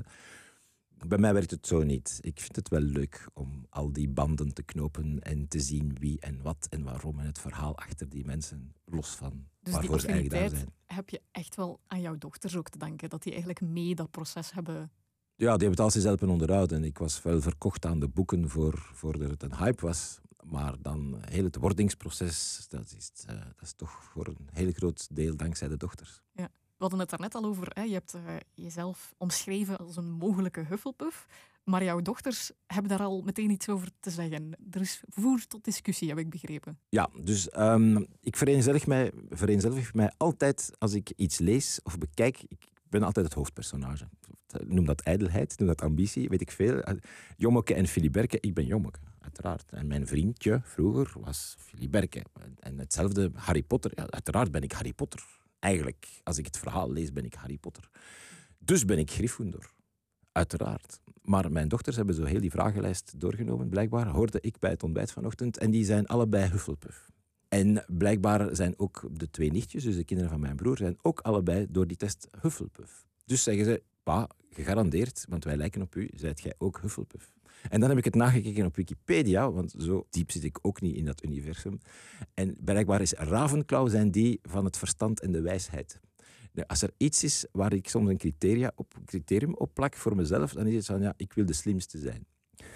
Bij mij werkt het zo niet. Ik vind het wel leuk om al die banden te knopen en te zien wie en wat en waarom en het verhaal achter die mensen, los van dus waarvoor ze eigenlijk daar zijn. Heb je echt wel aan jouw dochters ook te danken, dat die eigenlijk mee dat proces hebben... Ja, die hebben het al eens helpen onderhouden. Ik was wel verkocht aan de boeken voor, voordat het een hype was. Maar dan heel het wordingsproces, dat is, uh, dat is toch voor een heel groot deel dankzij de dochters. Ja. We hadden het daarnet al over, hè. Je hebt uh, jezelf omschreven als een mogelijke Hufflepuff. Maar jouw dochters hebben daar al meteen iets over te zeggen. Er is voer tot discussie, heb ik begrepen. Ja, dus um, ik vereenzelvig mij, vereenzelvig mij altijd als ik iets lees of bekijk. Ik ben altijd het hoofdpersonage. Noem dat ijdelheid, noem dat ambitie, weet ik veel. Jommeke en Filiberke, ik ben Jommeke, uiteraard. En mijn vriendje vroeger was Filiberke. En hetzelfde Harry Potter, ja, uiteraard ben ik Harry Potter. Eigenlijk, als ik het verhaal lees, ben ik Harry Potter. Dus ben ik Gryffindor. Uiteraard. Maar mijn dochters hebben zo heel die vragenlijst doorgenomen. Blijkbaar hoorde ik bij het ontbijt vanochtend. En die zijn allebei Hufflepuff. En blijkbaar zijn ook de twee nichtjes, dus de kinderen van mijn broer, zijn ook allebei door die test Hufflepuff. Dus zeggen ze, pa, gegarandeerd, want wij lijken op u, zijt jij ook Hufflepuff. En dan heb ik het nagekeken op Wikipedia, want zo diep zit ik ook niet in dat universum. En blijkbaar is Ravenclaw zijn die van het verstand en de wijsheid. Als er iets is waar ik soms een criteria op, criterium op plak voor mezelf, dan is het van, ja, ik wil de slimste zijn.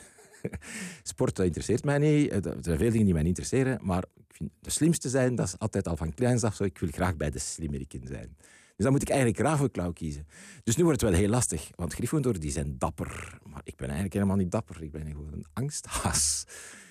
Sport, dat interesseert mij niet. Er zijn veel dingen die mij niet interesseren, maar ik vind de slimste zijn, dat is altijd al van kleins af zo. Ik wil graag bij de slimmeriken zijn. Dus dan moet ik eigenlijk Ravenclaw kiezen. Dus nu wordt het wel heel lastig, want Gryffindor die zijn dapper. Maar ik ben eigenlijk helemaal niet dapper. Ik ben gewoon een angsthaas.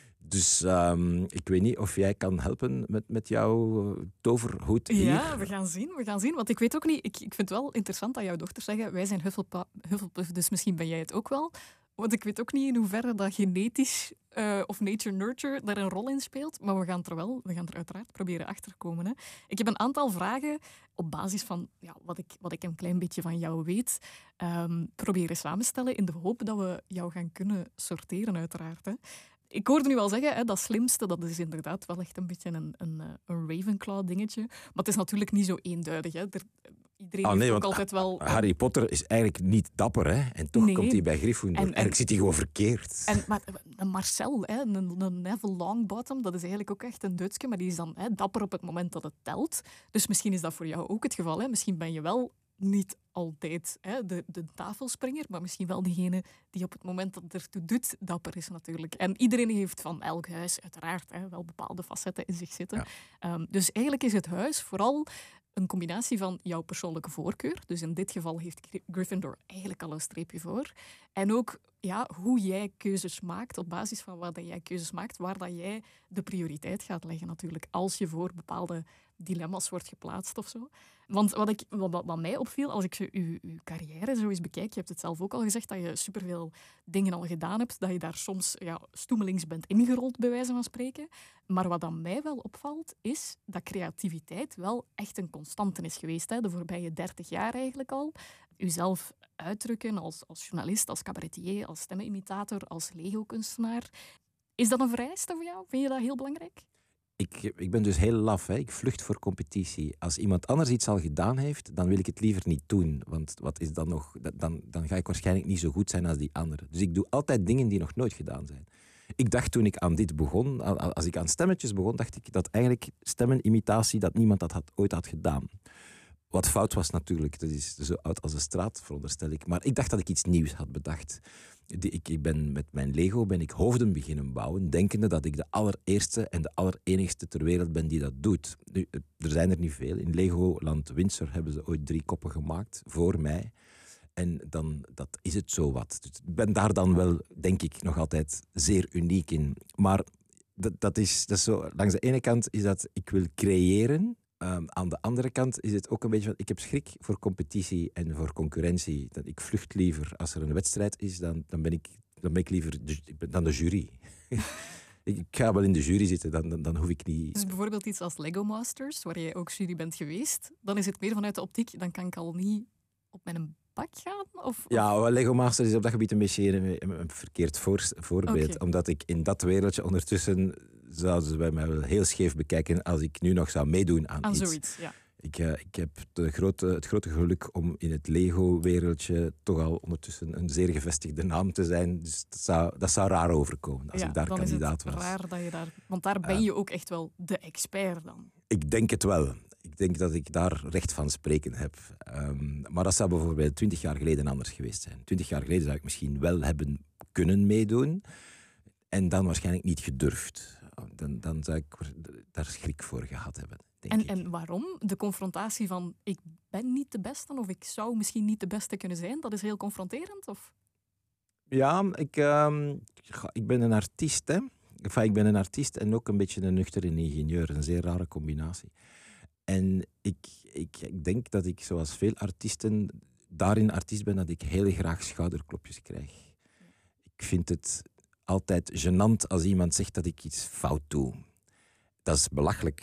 Dus um, ik weet niet of jij kan helpen met, met jouw toverhoed hier. Ja, we gaan zien, we gaan zien. Want ik weet ook niet, ik, ik vind het wel interessant dat jouw dochters zeggen, wij zijn Hufflepuff, dus misschien ben jij het ook wel. Want ik weet ook niet in hoeverre dat genetisch uh, of nature-nurture daar een rol in speelt. Maar we gaan er wel, we gaan er uiteraard proberen achter te komen. Hè. Ik heb een aantal vragen op basis van ja, wat, ik, wat ik een klein beetje van jou weet, um, proberen samenstellen in de hoop dat we jou gaan kunnen sorteren, uiteraard. Hè. Ik hoorde nu al zeggen, hè, dat slimste, dat is inderdaad wel echt een beetje een, een, een Ravenclaw-dingetje. Maar het is natuurlijk niet zo eenduidig. Hè. Er, iedereen oh, nee, heeft ook want altijd wel... Harry Potter is eigenlijk niet dapper, hè? En toch nee. komt hij bij Gryffindor. En, en eigenlijk zit hij gewoon verkeerd. En, maar een Marcel, hè, een, een Neville Longbottom, dat is eigenlijk ook echt een Duitske, maar die is dan hè, dapper op het moment dat het telt. Dus misschien is dat voor jou ook het geval. Hè. Misschien ben je wel niet altijd hè, de, de tafelspringer, maar misschien wel degene die op het moment dat het ertoe doet dapper is natuurlijk. En iedereen heeft van elk huis uiteraard hè, wel bepaalde facetten in zich zitten. Ja. Um, dus eigenlijk is het huis vooral een combinatie van jouw persoonlijke voorkeur. Dus in dit geval heeft Gryffindor eigenlijk al een streepje voor. En ook ja, hoe jij keuzes maakt, op basis van waar dat jij keuzes maakt, waar dat jij de prioriteit gaat leggen natuurlijk, als je voor bepaalde dilemma's wordt geplaatst of zo. Want wat, ik, wat, wat mij opviel, als ik je, je, je carrière zo eens bekijk, je hebt het zelf ook al gezegd, dat je superveel dingen al gedaan hebt, dat je daar soms ja, stoemelings bent ingerold, bij wijze van spreken. Maar wat aan mij wel opvalt, is dat creativiteit wel echt een constante is geweest. Hè, de voorbije dertig jaar eigenlijk al. Uzelf uitdrukken als, als journalist, als cabaretier, als stemmenimitator, als Lego-kunstenaar. Is dat een vereiste voor jou? Vind je dat heel belangrijk? Ik, ik ben dus heel laf. Hè. Ik vlucht voor competitie. Als iemand anders iets al gedaan heeft, dan wil ik het liever niet doen. Want wat is dan nog? Dan, dan ga ik waarschijnlijk niet zo goed zijn als die andere. Dus ik doe altijd dingen die nog nooit gedaan zijn. Ik dacht toen ik aan dit begon, als ik aan stemmetjes begon, dacht ik dat eigenlijk stemmenimitatie, dat niemand dat had, ooit had gedaan. Wat fout was natuurlijk, dat is zo oud als de straat, veronderstel ik. Maar ik dacht dat ik iets nieuws had bedacht. Ik, ik ben met mijn Lego ben ik hoofden beginnen bouwen, denkende dat ik de allereerste en de allerenigste ter wereld ben die dat doet. Nu, er zijn er niet veel. In Legoland Windsor hebben ze ooit drie koppen gemaakt, voor mij. En dan dat is het zo wat. Dus ik ben daar dan wel, denk ik, nog altijd zeer uniek in. Maar dat, dat, is, dat is zo, langs de ene kant is dat ik wil creëren. Um, aan de andere kant is het ook een beetje van, ik heb schrik voor competitie en voor concurrentie. Dat ik vlucht liever. Als er een wedstrijd is, dan, dan, ben, ik, dan ben ik liever de, dan de jury. Ik ga wel in de jury zitten, dan, dan, dan hoef ik niet... Dus bijvoorbeeld iets als Lego Masters, waar jij ook jury bent geweest, dan is het meer vanuit de optiek, dan kan ik al niet op mijn bak gaan? Of, ja, of... Lego Masters is op dat gebied een beetje een, een verkeerd voor, voorbeeld. Okay. Omdat ik in dat wereldje ondertussen... zouden ze bij mij wel heel scheef bekijken als ik nu nog zou meedoen aan, aan iets. Zoiets, ja. Ik, uh, ik heb de grote, het grote geluk om in het Lego-wereldje toch al ondertussen een zeer gevestigde naam te zijn. Dus dat zou, dat zou raar overkomen als ja, ik daar dan kandidaat is het was. Raar dat je daar, want daar ben je uh, ook echt wel de expert dan. Ik denk het wel. Ik denk dat ik daar recht van spreken heb. Um, maar dat zou bijvoorbeeld twintig jaar geleden anders geweest zijn. Twintig jaar geleden zou ik misschien wel hebben kunnen meedoen en dan waarschijnlijk niet gedurfd. Dan, dan zou ik daar schrik voor gehad hebben. Denk en, ik. en waarom? De confrontatie van ik ben niet de beste of ik zou misschien niet de beste kunnen zijn, dat is heel confronterend? Of? Ja, ik, uh, ik ben een artiest. Hè. Enfin, ik ben een artiest en ook een beetje een nuchtere ingenieur. Een zeer rare combinatie. En ik, ik, ik denk dat ik, zoals veel artiesten, daarin artiest ben dat ik heel graag schouderklopjes krijg. Ik vind het altijd gênant als iemand zegt dat ik iets fout doe. Dat is belachelijk.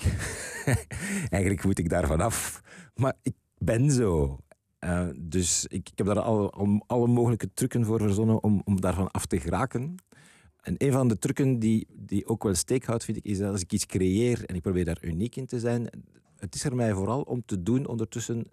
Eigenlijk moet ik daar vanaf. Maar ik ben zo. Uh, dus ik, ik heb daar al, al, alle mogelijke trucken voor verzonnen om, om daarvan af te geraken. En een van de trucken die, die ook wel steek houdt, vind ik, is dat als ik iets creëer en ik probeer daar uniek in te zijn, het is er mij vooral om te doen ondertussen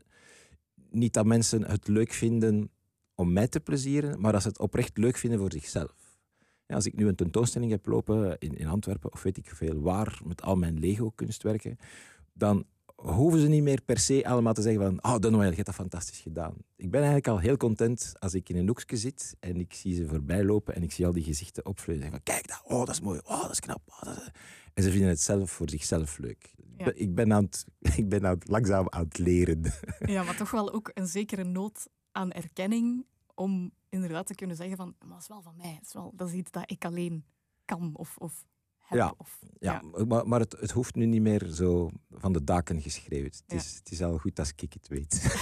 niet dat mensen het leuk vinden om mij te plezieren, maar dat ze het oprecht leuk vinden voor zichzelf. Ja, als ik nu een tentoonstelling heb lopen in, in Antwerpen, of weet ik veel waar, met al mijn Lego-kunstwerken, dan hoeven ze niet meer per se allemaal te zeggen van oh, de Noël, je hebt dat fantastisch gedaan. Ik ben eigenlijk al heel content als ik in een hoekje zit en ik zie ze voorbij lopen en ik zie al die gezichten opvloeien en zeg van kijk, dat, oh, dat is mooi, oh, dat is knap. Oh, dat is... En ze vinden het zelf voor zichzelf leuk. Ja. Ik, ben aan het, ik ben aan het, langzaam aan het leren. Ja, maar toch wel ook een zekere nood aan erkenning om inderdaad te kunnen zeggen van, maar dat is wel van mij, dat is, wel, dat is iets dat ik alleen kan of, of heb. Ja, of, ja. ja. maar, maar het, het hoeft nu niet meer zo van de daken geschreeuwd. Het, ja. is, het is al goed als ik het weet.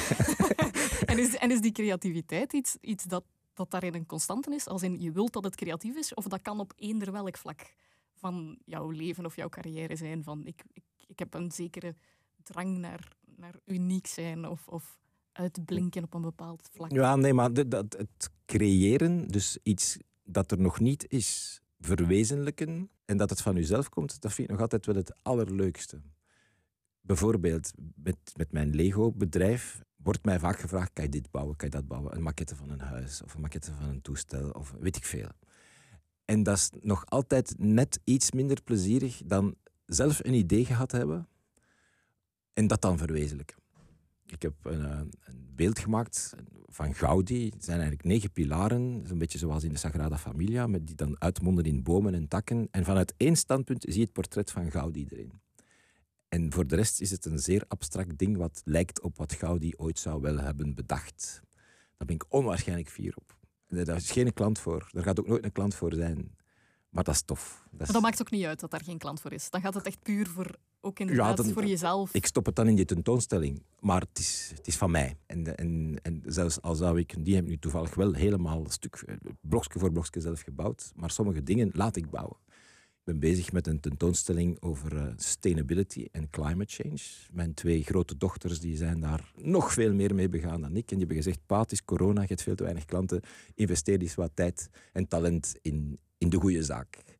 en, is, en is die creativiteit iets, iets dat, dat daarin een constante is? Als in, je wilt dat het creatief is, of dat kan op eender welk vlak van jouw leven of jouw carrière zijn? Van, ik, ik, ik heb een zekere drang naar, naar uniek zijn of... of uitblinken op een bepaald vlak. Ja, nee, maar de, dat, het creëren, dus iets dat er nog niet is, verwezenlijken en dat het van jezelf komt, dat vind ik nog altijd wel het allerleukste. Bijvoorbeeld met, met mijn Lego-bedrijf wordt mij vaak gevraagd, kan je dit bouwen, kan je dat bouwen? Een maquette van een huis of een maquette van een toestel of weet ik veel. En dat is nog altijd net iets minder plezierig dan zelf een idee gehad hebben en dat dan verwezenlijken. Ik heb een, een beeld gemaakt van Gaudi. Het zijn eigenlijk negen pilaren, zo'n beetje zoals in de Sagrada Familia, met die dan uitmonden in bomen en takken. En vanuit één standpunt zie je het portret van Gaudi erin. En voor de rest is het een zeer abstract ding wat lijkt op wat Gaudi ooit zou wel hebben bedacht. Daar ben ik onwaarschijnlijk fier op. Daar is geen klant voor. Daar gaat ook nooit een klant voor zijn. Maar dat is tof. Dat, is... maar dat maakt ook niet uit dat daar geen klant voor is. Dan gaat het echt puur voor, ook inderdaad, ja, dan, voor jezelf. Ik stop het dan in die tentoonstelling. Maar het is, het is van mij. En, en, en zelfs al zou ik... Die heb ik nu toevallig wel helemaal stuk, blokje voor blokje zelf gebouwd. Maar sommige dingen laat ik bouwen. Ik ben bezig met een tentoonstelling over uh, sustainability en climate change. Mijn twee grote dochters die zijn daar nog veel meer mee begaan dan ik. En die hebben gezegd, pa, het is corona, je hebt veel te weinig klanten. Investeer eens wat tijd en talent in... in de goede zaak.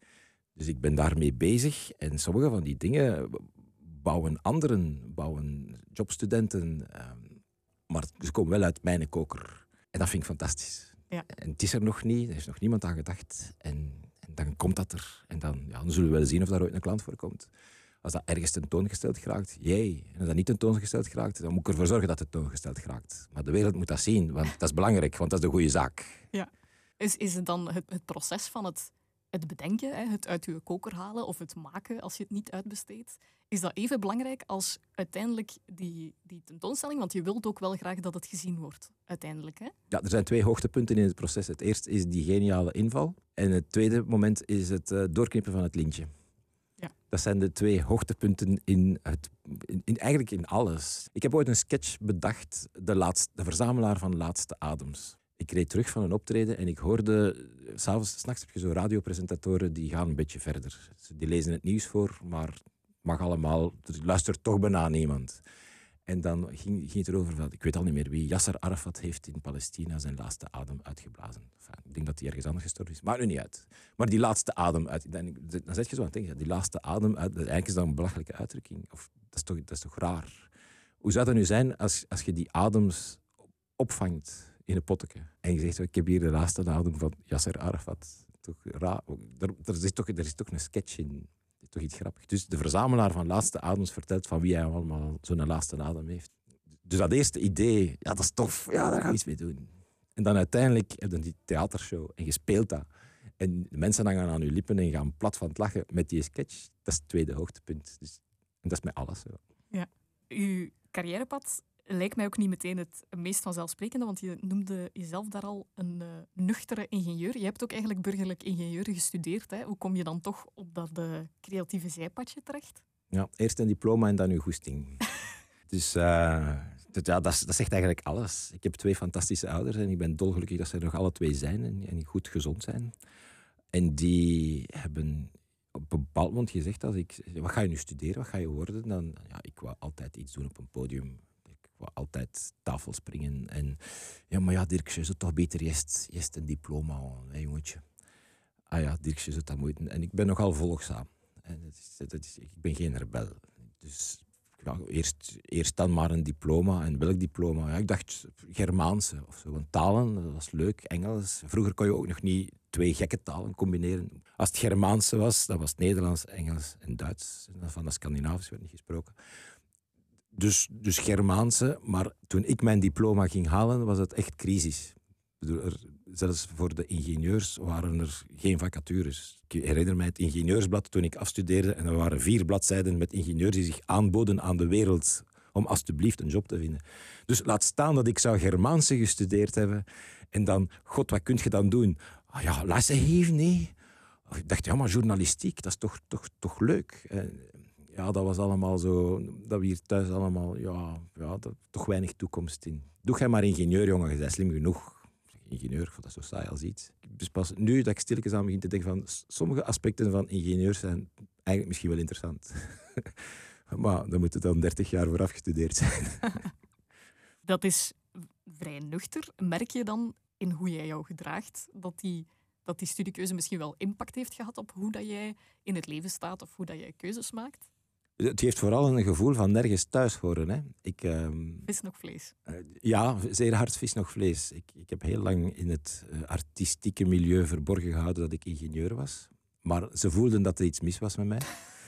Dus ik ben daarmee bezig. En sommige van die dingen bouwen anderen, bouwen jobstudenten. Um, maar ze komen wel uit mijn koker. En dat vind ik fantastisch. Ja. En het is er nog niet, er is nog niemand aan gedacht. En, en dan komt dat er. En dan, ja, dan zullen we wel zien of daar ooit een klant voor komt. Als dat ergens tentoongesteld geraakt, jee. En als dat niet tentoongesteld geraakt, dan moet ik ervoor zorgen dat het tentoongesteld geraakt. Maar de wereld moet dat zien, want dat is belangrijk, want dat is de goede zaak. Ja. Is, is het dan het, het proces van het, het bedenken, hè, het uit je koker halen of het maken als je het niet uitbesteedt, is dat even belangrijk als uiteindelijk die, die tentoonstelling? Want je wilt ook wel graag dat het gezien wordt, uiteindelijk. Hè? Ja, er zijn twee hoogtepunten in het proces. Het eerste is die geniale inval. En het tweede moment is het uh, doorknippen van het lintje. Ja. Dat zijn de twee hoogtepunten in, het, in, in eigenlijk in alles. Ik heb ooit een sketch bedacht, de, laatste, de verzamelaar van Laatste Adems. Ik reed terug van een optreden en ik hoorde... S'avonds, 's nachts heb je zo radiopresentatoren die gaan een beetje verder. Die lezen het nieuws voor, maar mag allemaal. Er luistert toch bijna niemand. En dan ging, ging het erover van... Ik weet al niet meer wie. Yasser Arafat heeft in Palestina zijn laatste adem uitgeblazen. Enfin, ik denk dat hij ergens anders gestorven is. Maakt nu niet uit. Maar die laatste adem uit... Dan, dan zet je zo aan het denken. Die laatste adem uit... Eigenlijk is dat een belachelijke uitdrukking. Of, dat, is toch, dat is toch raar? Hoe zou dat nu zijn als, als je die adems opvangt in een potje. En je zegt, ik heb hier de laatste adem van Yasser Arafat. Toch raar. Er, er, is toch, er is toch een sketch in. Toch iets grappigs. Dus de verzamelaar van Laatste Adems vertelt van wie hij allemaal zo'n laatste adem heeft. Dus dat eerste idee, ja, dat is tof. Ja, daar gaan we iets mee doen. En dan uiteindelijk heb je die theatershow en je speelt dat. En de mensen hangen aan je lippen en gaan plat van het lachen met die sketch. Dat is het tweede hoogtepunt. Dus, en dat is met alles. Ja. Ja. Uw carrièrepad lijkt mij ook niet meteen het meest vanzelfsprekende, want je noemde jezelf daar al een uh, nuchtere ingenieur. Je hebt ook eigenlijk burgerlijk ingenieur gestudeerd. Hè? Hoe kom je dan toch op dat uh, creatieve zijpadje terecht? Ja, eerst een diploma en dan uw goesting. Dus uh, dat, ja, dat, dat zegt eigenlijk alles. Ik heb twee fantastische ouders en ik ben dolgelukkig dat ze er nog alle twee zijn en, en goed gezond zijn. En die hebben op een bepaald moment gezegd, als ik, wat ga je nu studeren, wat ga je worden? Dan, ja, ik wou altijd iets doen op een podium. Ik wou altijd tafel springen. En ja, maar ja, Dirk, je zou toch beter eerst, eerst een diploma, hè, jongetje. Ah ja, Dirk, je zou dat moeten. En ik ben nogal volgzaam. En dat is, dat is, ik ben geen rebel. Dus ja, eerst, eerst dan maar een diploma. En welk diploma? Ja, ik dacht Germaanse of zo. Want talen, dat was leuk. Engels. Vroeger kon je ook nog niet twee gekke talen combineren. Als het Germaanse was, dan was het Nederlands, Engels en Duits. Van de Scandinavisch werd niet gesproken. Dus, dus Germaanse, maar toen ik mijn diploma ging halen, was het echt crisis. Er, zelfs voor de ingenieurs waren er geen vacatures. Ik herinner mij het ingenieursblad toen ik afstudeerde en er waren vier bladzijden met ingenieurs die zich aanboden aan de wereld om alsjeblieft een job te vinden. Dus laat staan dat ik zou Germaanse gestudeerd hebben en dan, god, wat kun je dan doen? Ah ja, lessen geven, nee. Ik dacht, ja, maar journalistiek, dat is toch, toch, toch leuk. Ja, dat was allemaal zo, dat we hier thuis allemaal, ja, ja dat, toch weinig toekomst in. Doe jij maar ingenieur, jongen, je bent slim genoeg. Ingenieur, ik vond dat zo saai als iets. Dus pas nu dat ik stilletjes aan begin te denken van, sommige aspecten van ingenieurs zijn eigenlijk misschien wel interessant. Maar dan moet het dan dertig jaar voor afgestudeerd zijn. Dat is vrij nuchter. Merk je dan in hoe jij jou gedraagt dat die, dat die studiekeuze misschien wel impact heeft gehad op hoe dat jij in het leven staat of hoe dat jij keuzes maakt? Het heeft vooral een gevoel van nergens thuis horen. Hè. Ik, uh, vis nog vlees? Uh, ja, zeer hard vis nog vlees. Ik, ik heb heel lang in het uh, artistieke milieu verborgen gehouden dat ik ingenieur was. Maar ze voelden dat er iets mis was met mij.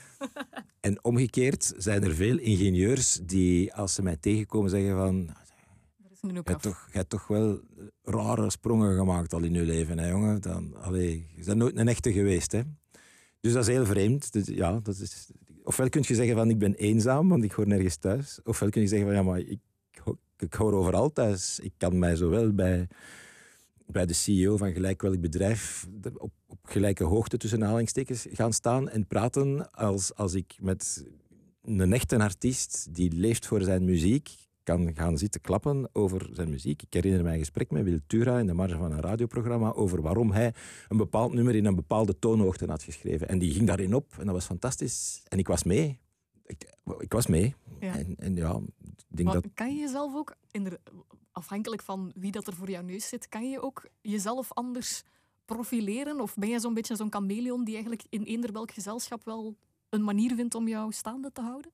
En omgekeerd zijn er veel ingenieurs die, als ze mij tegenkomen, zeggen van... Je hebt toch, je hebt toch wel rare sprongen gemaakt al in je leven, hè, jongen. Dan, allee, je bent nooit een echte geweest, hè. Dus dat is heel vreemd. Dus, ja, dat is... Ofwel kun je zeggen van ik ben eenzaam, want ik hoor nergens thuis. Ofwel kun je zeggen van ja, maar ik, ik hoor overal thuis. Ik kan mij zowel bij, bij de C E O van gelijk welk bedrijf op, op gelijke hoogte tussen aanhalingstekens gaan staan en praten als, als ik met een echte artiest die leeft voor zijn muziek kan gaan zitten klappen over zijn muziek. Ik herinner mij een gesprek met Wil Tura in de marge van een radioprogramma over waarom hij een bepaald nummer in een bepaalde toonhoogte had geschreven. En die ging daarin op en dat was fantastisch. En ik was mee. Ik, ik was mee. Ja. En, en ja, ik denk maar dat... Kan je jezelf ook, in de, afhankelijk van wie dat er voor jouw neus zit, kan je ook jezelf anders profileren? Of ben jij zo'n beetje zo'n chameleon die eigenlijk in eender welk gezelschap wel een manier vindt om jou staande te houden?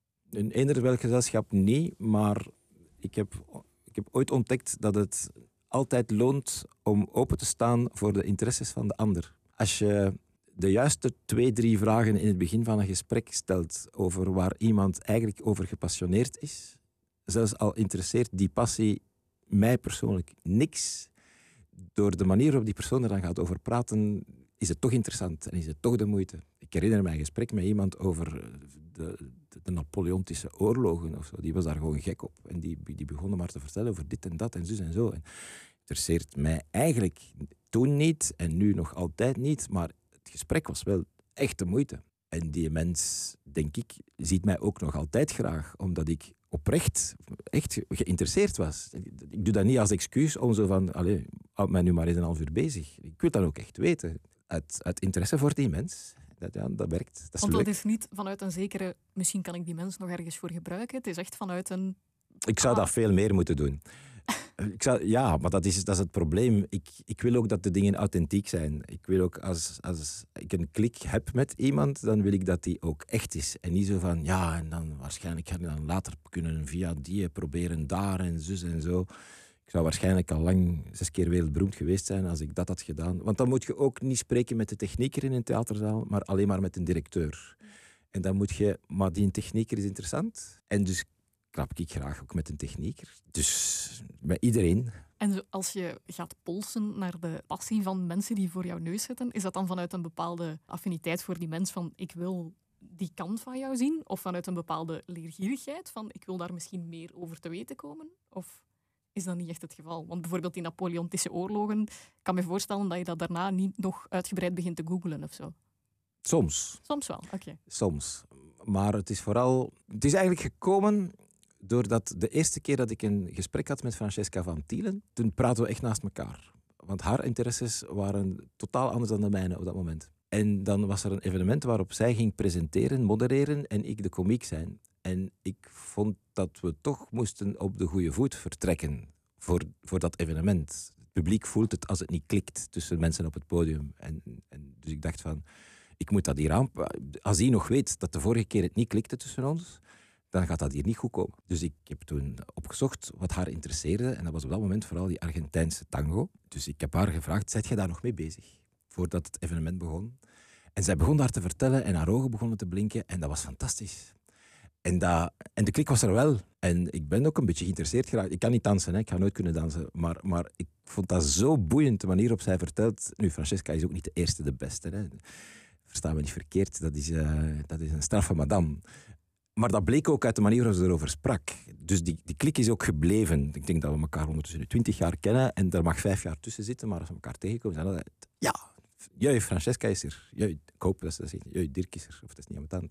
In eender welk gezelschap niet, maar ik heb, ik heb ooit ontdekt dat het altijd loont om open te staan voor de interesses van de ander. Als je de juiste twee, drie vragen in het begin van een gesprek stelt over waar iemand eigenlijk over gepassioneerd is, zelfs al interesseert die passie mij persoonlijk niks, door de manier waarop die persoon er dan gaat over praten, is het toch interessant en is het toch de moeite. Ik herinner mij een gesprek met iemand over de, de Napoleontische oorlogen of zo. Die was daar gewoon gek op. En die, die begonnen maar te vertellen over dit en dat en zus en zo. En het interesseert mij eigenlijk toen niet en nu nog altijd niet, maar het gesprek was wel echt de moeite. En die mens, denk ik, ziet mij ook nog altijd graag, omdat ik oprecht echt geïnteresseerd was. Ik doe dat niet als excuus om zo van, allee, houd mij nu maar eens een half uur bezig. Ik wil dat ook echt weten. Uit, uit interesse voor die mens. Dat, ja, dat werkt. Dat is Want leuk. dat is niet vanuit een zekere, misschien kan ik die mens nog ergens voor gebruiken. Het is echt vanuit een... Ik zou ah. dat veel meer moeten doen. Ik zou, ja, maar dat is, dat is het probleem. Ik, ik wil ook dat de dingen authentiek zijn. Ik wil ook, als, als ik een klik heb met iemand, dan wil ik dat die ook echt is. En niet zo van, ja, en dan waarschijnlijk ga ik dan later kunnen via die proberen daar en zus en zo. Ik zou waarschijnlijk al lang zes keer wereldberoemd geweest zijn als ik dat had gedaan. Want dan moet je ook niet spreken met de technieker in een theaterzaal, maar alleen maar met een directeur. En dan moet je... Maar die technieker is interessant. En dus klap ik graag ook met een technieker. Dus bij iedereen. En zo, als je gaat polsen naar de passie van mensen die voor jouw neus zitten, is dat dan vanuit een bepaalde affiniteit voor die mens van ik wil die kant van jou zien? Of vanuit een bepaalde leergierigheid van ik wil daar misschien meer over te weten komen? Of is dat niet echt het geval? Want bijvoorbeeld die Napoleontische oorlogen, ik kan me voorstellen dat je dat daarna niet nog uitgebreid begint te googlen of zo. Soms. Soms wel, oké. Okay. Soms. Maar het is vooral... Het is eigenlijk gekomen doordat de eerste keer dat ik een gesprek had met Francesca van Tielen, toen praten we echt naast elkaar. Want haar interesses waren totaal anders dan de mijne op dat moment. En dan was er een evenement waarop zij ging presenteren, modereren en ik de komiek zijn. En ik vond dat we toch moesten op de goede voet vertrekken voor, voor dat evenement. Het publiek voelt het als het niet klikt tussen mensen op het podium. En, en dus ik dacht van, ik moet dat hier aan... Als hij nog weet dat de vorige keer het niet klikte tussen ons, dan gaat dat hier niet goed komen. Dus ik heb toen opgezocht wat haar interesseerde. En dat was op dat moment vooral die Argentijnse tango. Dus ik heb haar gevraagd, zijt jij daar nog mee bezig? Voordat het evenement begon. En zij begon daar te vertellen en haar ogen begonnen te blinken. En dat was fantastisch. En, dat, en de klik was er wel. En ik ben ook een beetje geïnteresseerd geraakt. Ik kan niet dansen, hè. Ik ga nooit kunnen dansen. Maar, maar ik vond dat zo boeiend, de manier waarop zij vertelt. Nu, Francesca is ook niet de eerste, de beste. Hè. Versta me niet verkeerd, dat is, uh, dat is een straffe madame. Maar dat bleek ook uit de manier waarop ze erover sprak. Dus die, die klik is ook gebleven. Ik denk dat we elkaar ondertussen nu twintig jaar kennen en er mag vijf jaar tussen zitten, maar als we elkaar tegenkomen, zijn dat altijd, ja, jee, Francesca is er. Jee, ik hoop dat ze dat zegt. Jee, Dirk is er. Of dat is niet aan mijn tand.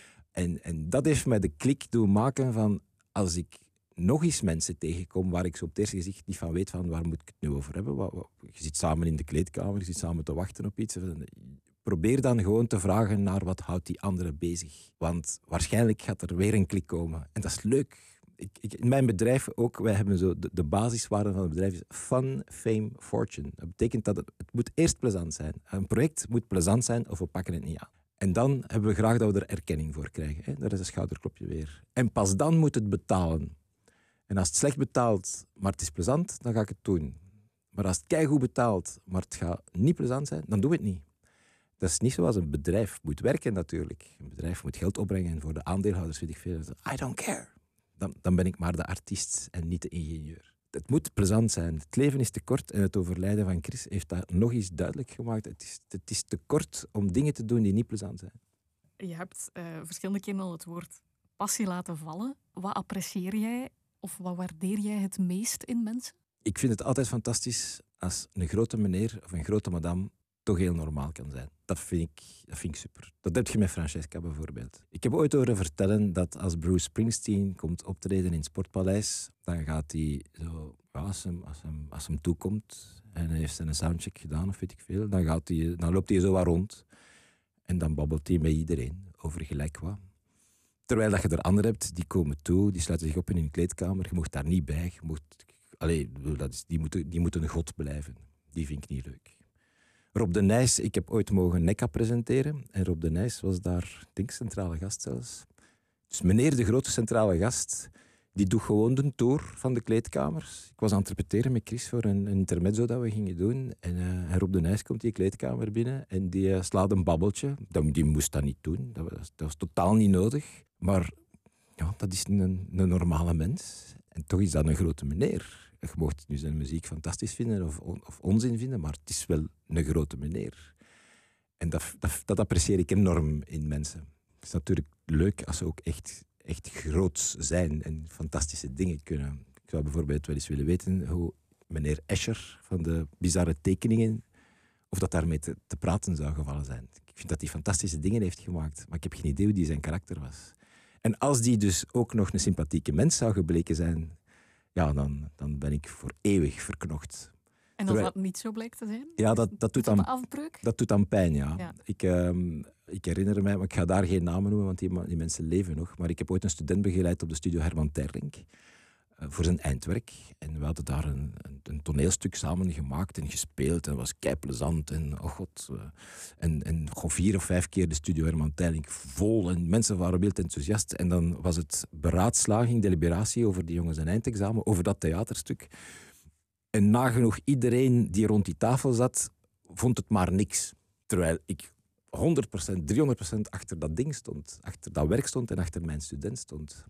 En, en dat heeft mij de klik doen maken van, als ik nog eens mensen tegenkom waar ik zo op het eerste gezicht niet van weet van waar moet ik het nu over hebben. Wat, wat, je zit samen in de kleedkamer, je zit samen te wachten op iets. Probeer dan gewoon te vragen naar wat houdt die andere bezig. Want waarschijnlijk gaat er weer een klik komen. En dat is leuk. Ik, ik, in mijn bedrijf ook, wij hebben zo de, de basiswaarden van het bedrijf is fun, fame, fortune. Dat betekent dat het, het moet eerst plezant zijn. Een project moet plezant zijn of we pakken het niet aan. En dan hebben we graag dat we er erkenning voor krijgen. Hè? Dat is een schouderklopje weer. En pas dan moet het betalen. En als het slecht betaalt, maar het is plezant, dan ga ik het doen. Maar als het keigoed betaalt, maar het gaat niet plezant zijn, dan doen we het niet. Dat is niet zoals een bedrijf moet werken natuurlijk. Een bedrijf moet geld opbrengen en voor de aandeelhouders weet ik veel. I don't care. Dan, dan ben ik maar de artiest en niet de ingenieur. Het moet plezant zijn. Het leven is te kort en het overlijden van Chris heeft dat nog eens duidelijk gemaakt. Het is, het is te kort om dingen te doen die niet plezant zijn. Je hebt uh, verschillende keren al het woord passie laten vallen. Wat apprecieer jij of wat waardeer jij het meest in mensen? Ik vind het altijd fantastisch als een grote meneer of een grote madame toch heel normaal kan zijn. Dat vind ik, dat vind ik super. Dat heb je met Francesca bijvoorbeeld. Ik heb ooit horen vertellen dat als Bruce Springsteen komt optreden in het Sportpaleis, dan gaat hij zo, ja, als, hem, als, hem, als hem toekomt en hij heeft zijn soundcheck gedaan of weet ik veel, dan, gaat hij, dan loopt hij zo wat rond en dan babbelt hij met iedereen over gelijk wat. Terwijl dat je er anderen hebt, die komen toe, die sluiten zich op in hun kleedkamer, je mocht daar niet bij. Je mocht, allez, dat is, die, moeten, die moeten een god blijven. Die vind ik niet leuk. Rob de Nijs, ik heb ooit mogen N E C A presenteren. En Rob de Nijs was daar, ik denk, centrale gast zelfs. Dus meneer de grote centrale gast, die doet gewoon de tour van de kleedkamers. Ik was aan het repeteren met Chris voor een, een intermezzo dat we gingen doen. En, uh, en Rob de Nijs komt die kleedkamer binnen en die uh, slaat een babbeltje. Dat, die moest dat niet doen, dat was, dat was totaal niet nodig. Maar ja, dat is een, een normale mens. En toch is dat een grote meneer. Je mocht nu zijn muziek fantastisch vinden of, on, of onzin vinden, maar het is wel een grote meneer. En dat, dat, dat apprecieer ik enorm in mensen. Het is natuurlijk leuk als ze ook echt, echt groot zijn en fantastische dingen kunnen. Ik zou bijvoorbeeld wel eens willen weten hoe meneer Escher van de bizarre tekeningen, of dat daarmee te, te praten zou gevallen zijn. Ik vind dat hij fantastische dingen heeft gemaakt, maar ik heb geen idee hoe die zijn karakter was. En als die dus ook nog een sympathieke mens zou gebleken zijn, ja, dan, dan ben ik voor eeuwig verknocht. En als Terwijl, dat niet zo blijkt te zijn? Ja, dat, dat, doet, dan, afbreuk? dat doet dan pijn, ja. ja. Ik, um, ik herinner mij, maar ik ga daar geen namen noemen, want die, die mensen leven nog. Maar ik heb ooit een student begeleid op de studio Herman Terlink uh, voor zijn eindwerk. En we hadden daar een, een, een toneelstuk samen gemaakt en gespeeld. En het was keiplezant. En, oh god, uh, en, en goh, vier of vijf keer de studio Herman Terlink vol. En mensen waren wild enthousiast. En dan was het beraadslaging, deliberatie over die jongens een eindexamen, over dat theaterstuk. En nagenoeg iedereen die rond die tafel zat, vond het maar niks. Terwijl ik honderd procent, driehonderd procent achter dat ding stond. Achter dat werk stond en achter mijn student stond.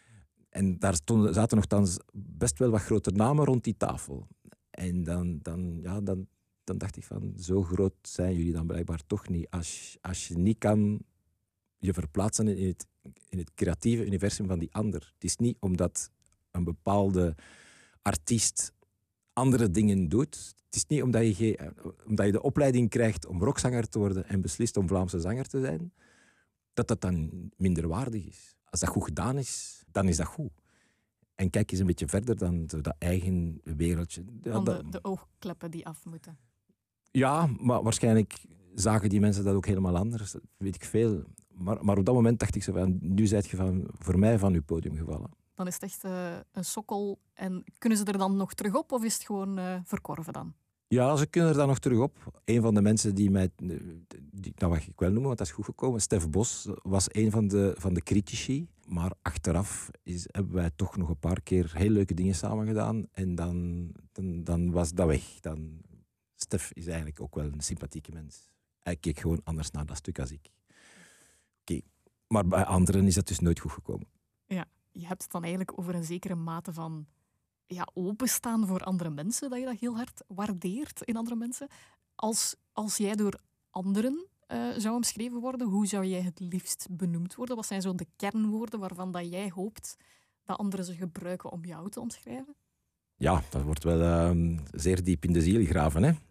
En daar stonden, zaten nogthans best wel wat grote namen rond die tafel. En dan, dan, ja, dan, dan dacht ik van, zo groot zijn jullie dan blijkbaar toch niet. Als, als je niet kan je verplaatsen in het, in het creatieve universum van die ander. Het is niet omdat een bepaalde artiest andere dingen doet. Het is niet omdat je, omdat je de opleiding krijgt om rockzanger te worden en beslist om Vlaamse zanger te zijn, dat dat dan minder waardig is. Als dat goed gedaan is, dan is dat goed. En kijk eens een beetje verder dan dat eigen wereldje. Ja, van de, dat, de oogkleppen die af moeten. Ja, maar waarschijnlijk zagen die mensen dat ook helemaal anders. Dat weet ik veel. Maar, maar op dat moment dacht ik zo van, nu zijt je van, voor mij van uw podium gevallen. Dan is het echt uh, een sokkel. En kunnen ze er dan nog terug op of is het gewoon uh, verkorven dan? Ja, ze kunnen er dan nog terug op. Een van de mensen die mij... Die, dat mag ik wel noemen, want dat is goed gekomen. Stef Bos was een van de, van de critici. Maar achteraf is, hebben wij toch nog een paar keer heel leuke dingen samen gedaan. En dan, dan, dan was dat weg. Dan, Stef is eigenlijk ook wel een sympathieke mens. Hij keek gewoon anders naar dat stuk als ik. Oké. Okay. Maar bij anderen is dat dus nooit goed gekomen. Ja. Je hebt het dan eigenlijk over een zekere mate van ja, openstaan voor andere mensen, dat je dat heel hard waardeert in andere mensen. Als, als jij door anderen uh, zou omschreven worden, hoe zou jij het liefst benoemd worden? Wat zijn zo de kernwoorden waarvan dat jij hoopt dat anderen ze gebruiken om jou te omschrijven? Ja, dat wordt wel uh, zeer diep in de ziel graven, hè.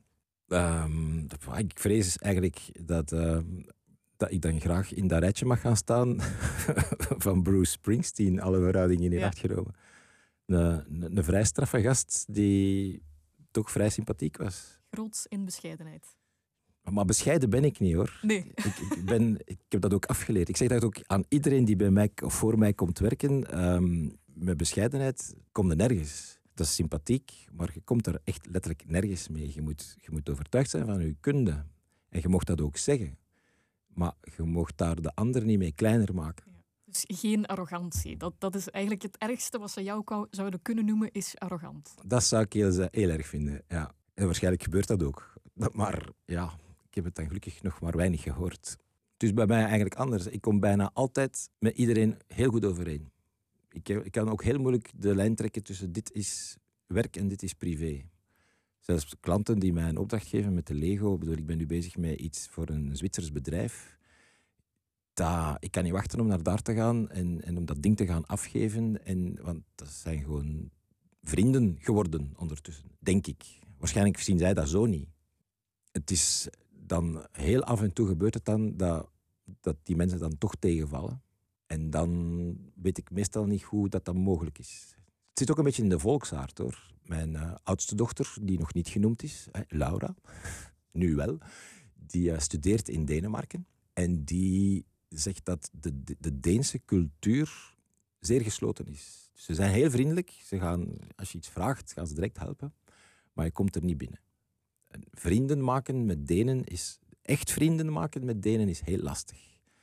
Um, ik vrees eigenlijk dat... Uh, dat ik dan graag in dat rijtje mag gaan staan van Bruce Springsteen, alle verhoudingen in ja. acht genomen. Een, een, een vrij straffe gast die toch vrij sympathiek was. Groots in bescheidenheid. Maar bescheiden ben ik niet, hoor. Nee. Ik, ik, ben, ik heb dat ook afgeleerd. Ik zeg dat ook aan iedereen die bij mij of voor mij komt werken. Um, met bescheidenheid kom je nergens. Dat is sympathiek, maar je komt er echt letterlijk nergens mee. Je moet, je moet overtuigd zijn van je kunde. En je mocht dat ook zeggen. Maar je mocht daar de ander niet mee kleiner maken. Ja, dus geen arrogantie. Dat, dat is eigenlijk het ergste wat ze jou zouden kunnen noemen, is arrogant. Dat zou ik heel, heel erg vinden, ja. En waarschijnlijk gebeurt dat ook. Maar ja, ik heb het dan gelukkig nog maar weinig gehoord. Het is bij mij eigenlijk anders. Ik kom bijna altijd met iedereen heel goed overeen. Ik, ik kan ook heel moeilijk de lijn trekken tussen dit is werk en dit is privé. Zelfs klanten die mij een opdracht geven met de Lego. Ik bedoel, ik ben nu bezig met iets voor een Zwitsers bedrijf. Dat, ik kan niet wachten om naar daar te gaan en, en om dat ding te gaan afgeven. En, want dat zijn gewoon vrienden geworden ondertussen, denk ik. Waarschijnlijk zien zij dat zo niet. Het is dan heel af en toe gebeurt het dan dat, dat die mensen dan toch tegenvallen. En dan weet ik meestal niet hoe dat dan mogelijk is. Het zit ook een beetje in de volksaard, hoor. Mijn uh, oudste dochter, die nog niet genoemd is, hè, Laura, nu wel, die uh, studeert in Denemarken. En die zegt dat de, de, de Deense cultuur zeer gesloten is. Dus ze zijn heel vriendelijk. Ze gaan, als je iets vraagt, gaan ze direct helpen. Maar je komt er niet binnen. vrienden maken met Denen is... Echt vrienden maken met Denen is heel lastig.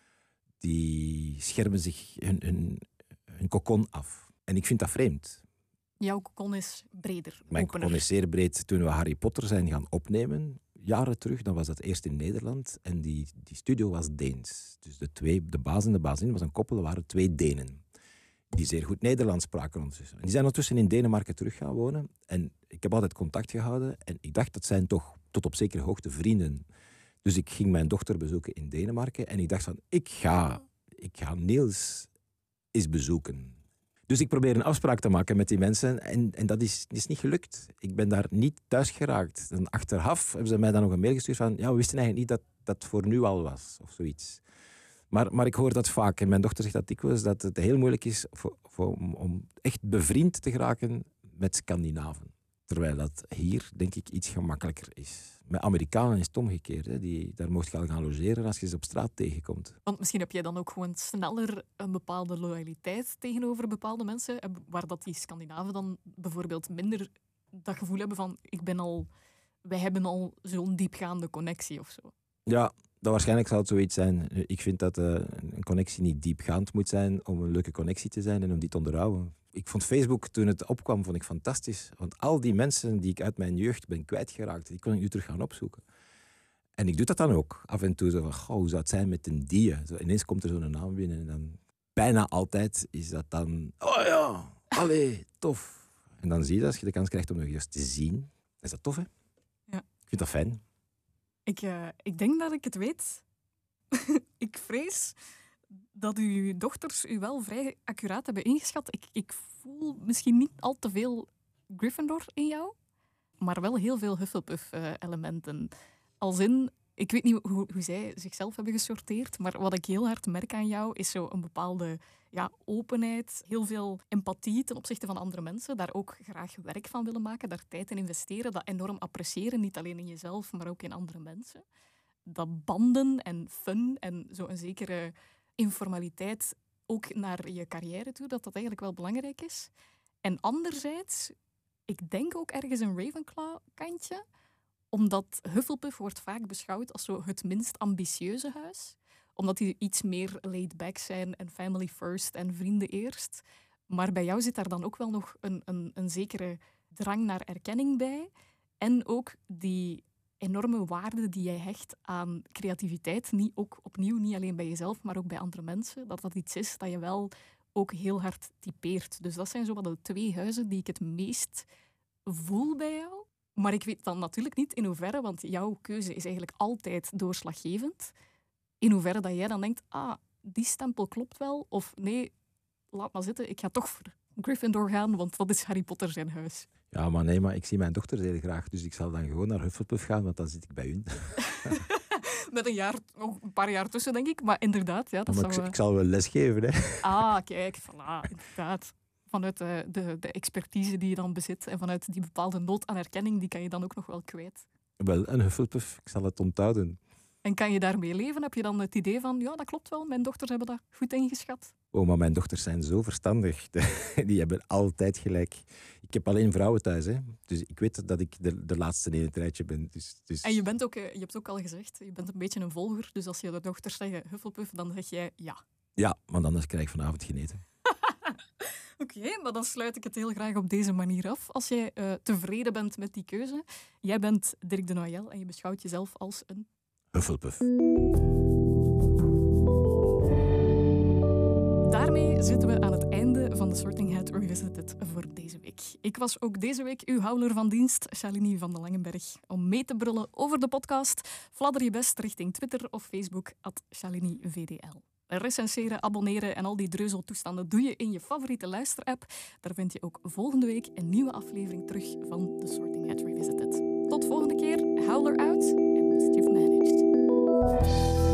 Die schermen zich hun, hun, hun kokon af. En ik vind dat vreemd. Jouw kokon is breder, Mijn opener. kokon is zeer breed. Toen we Harry Potter zijn gaan opnemen, jaren terug, dan was dat eerst in Nederland. En die, die studio was Deens. Dus de, twee, de baas en de bazin was een koppel, waren twee Denen. Die zeer goed Nederlands spraken ondertussen. En die zijn ondertussen in Denemarken terug gaan wonen. En ik heb altijd contact gehouden. En ik dacht, dat zijn toch tot op zekere hoogte vrienden. Dus ik ging mijn dochter bezoeken in Denemarken. En ik dacht van, ik ga, ik ga Niels eens bezoeken. Dus ik probeer een afspraak te maken met die mensen. En, en dat is, is niet gelukt. Ik ben daar niet thuis geraakt. En achteraf hebben ze mij dan nog een mail gestuurd van... Ja, we wisten eigenlijk niet dat dat voor nu al was. Of zoiets. Maar, maar ik hoor dat vaak. En mijn dochter zegt dat dikwijls. Dat het heel moeilijk is voor, voor, om, om echt bevriend te geraken met Scandinaven. Terwijl dat hier, denk ik, iets gemakkelijker is. Met Amerikanen is het omgekeerd. Hè. Die, daar mocht je al gaan logeren als je ze op straat tegenkomt. Want misschien heb jij dan ook gewoon sneller een bepaalde loyaliteit tegenover bepaalde mensen, waar dat die Scandinaven dan bijvoorbeeld minder dat gevoel hebben van ik ben al, wij hebben al zo'n diepgaande connectie of zo. Ja, dat waarschijnlijk zal het zoiets zijn. Ik vind dat uh, een connectie niet diepgaand moet zijn om een leuke connectie te zijn en om die te onderhouden. Ik vond Facebook, toen het opkwam, vond ik fantastisch. Want al die mensen die ik uit mijn jeugd ben kwijtgeraakt, die kon ik nu terug gaan opzoeken. En ik doe dat dan ook. Af en toe zo van, goh, hoe zou het zijn met een die? Zo, ineens komt er zo'n naam binnen en dan... Bijna altijd is dat dan... Oh ja, allee, tof. En dan zie je dat, als je de kans krijgt om nog eens te zien. Is dat tof, hè? Ja. Ik vind dat fijn. Ik, uh, ik denk dat ik het weet. Ik vrees dat uw dochters u wel vrij accuraat hebben ingeschat. Ik, ik voel misschien niet al te veel Gryffindor in jou, maar wel heel veel Hufflepuff-elementen. Als in, ik weet niet hoe, hoe zij zichzelf hebben gesorteerd, maar wat ik heel hard merk aan jou is zo een bepaalde ja, openheid, heel veel empathie ten opzichte van andere mensen, daar ook graag werk van willen maken, daar tijd in investeren, dat enorm appreciëren, niet alleen in jezelf, maar ook in andere mensen. Dat banden en fun en zo'n zekere informaliteit ook naar je carrière toe, dat dat eigenlijk wel belangrijk is. En anderzijds, ik denk ook ergens een Ravenclaw-kantje, omdat Hufflepuff wordt vaak beschouwd als zo het minst ambitieuze huis. Omdat die iets meer laid back zijn en family first en vrienden eerst. Maar bij jou zit daar dan ook wel nog een, een, een zekere drang naar erkenning bij. En ook die enorme waarde die jij hecht aan creativiteit. Niet, ook opnieuw niet alleen bij jezelf, maar ook bij andere mensen. Dat dat iets is dat je wel ook heel hard typeert. Dus dat zijn zo wat de twee huizen die ik het meest voel bij jou. Maar ik weet dan natuurlijk niet in hoeverre, want jouw keuze is eigenlijk altijd doorslaggevend. In hoeverre dat jij dan denkt, ah, die stempel klopt wel. Of nee, laat maar zitten, ik ga toch voor Gryffindor gaan, want dat is Harry Potter zijn huis. Ja, maar nee, maar ik zie mijn dochter heel graag, dus ik zal dan gewoon naar Hufflepuff gaan, want dan zit ik bij hun. Met een jaar, nog een paar jaar tussen, denk ik. Maar inderdaad, ja, dat maar zou... ik, ik zal wel lesgeven, hè. Ah, kijk, voilà, inderdaad. Vanuit de, de, de expertise die je dan bezit en vanuit die bepaalde nood aan erkenning, die kan je dan ook nog wel kwijt. Wel, een Hufflepuff, ik zal het onthouden. En kan je daarmee leven? Heb je dan het idee van, ja, dat klopt wel, mijn dochters hebben dat goed ingeschat? Oh, maar mijn dochters zijn zo verstandig. Die hebben altijd gelijk. Ik heb alleen vrouwen thuis, hè. Dus ik weet dat ik de, de laatste in het rijtje ben. Dus, dus... En je, bent ook, je hebt ook al gezegd, je bent een beetje een volger. Dus als je de dochters zeggen Hufflepuff, dan zeg jij ja. Ja, want anders krijg ik vanavond geen eten. Oké, okay, maar dan sluit ik het heel graag op deze manier af. Als jij uh, tevreden bent met die keuze. Jij bent Dirk de Noyel en je beschouwt jezelf als een... Hufflepuff. Daarmee zitten we aan het einde van de Sorting Hat Revisited voor deze week. Ik was ook deze week uw houler van dienst, Shalini van de Langenberg. Om mee te brullen over de podcast, fladder je best richting Twitter of Facebook at Shalini V D L. Recenseren, abonneren en al die dreuzeltoestanden doe je in je favoriete luisterapp. Daar vind je ook volgende week een nieuwe aflevering terug van The Sorting Hat Revisited. Tot volgende keer, howler out and mischief managed.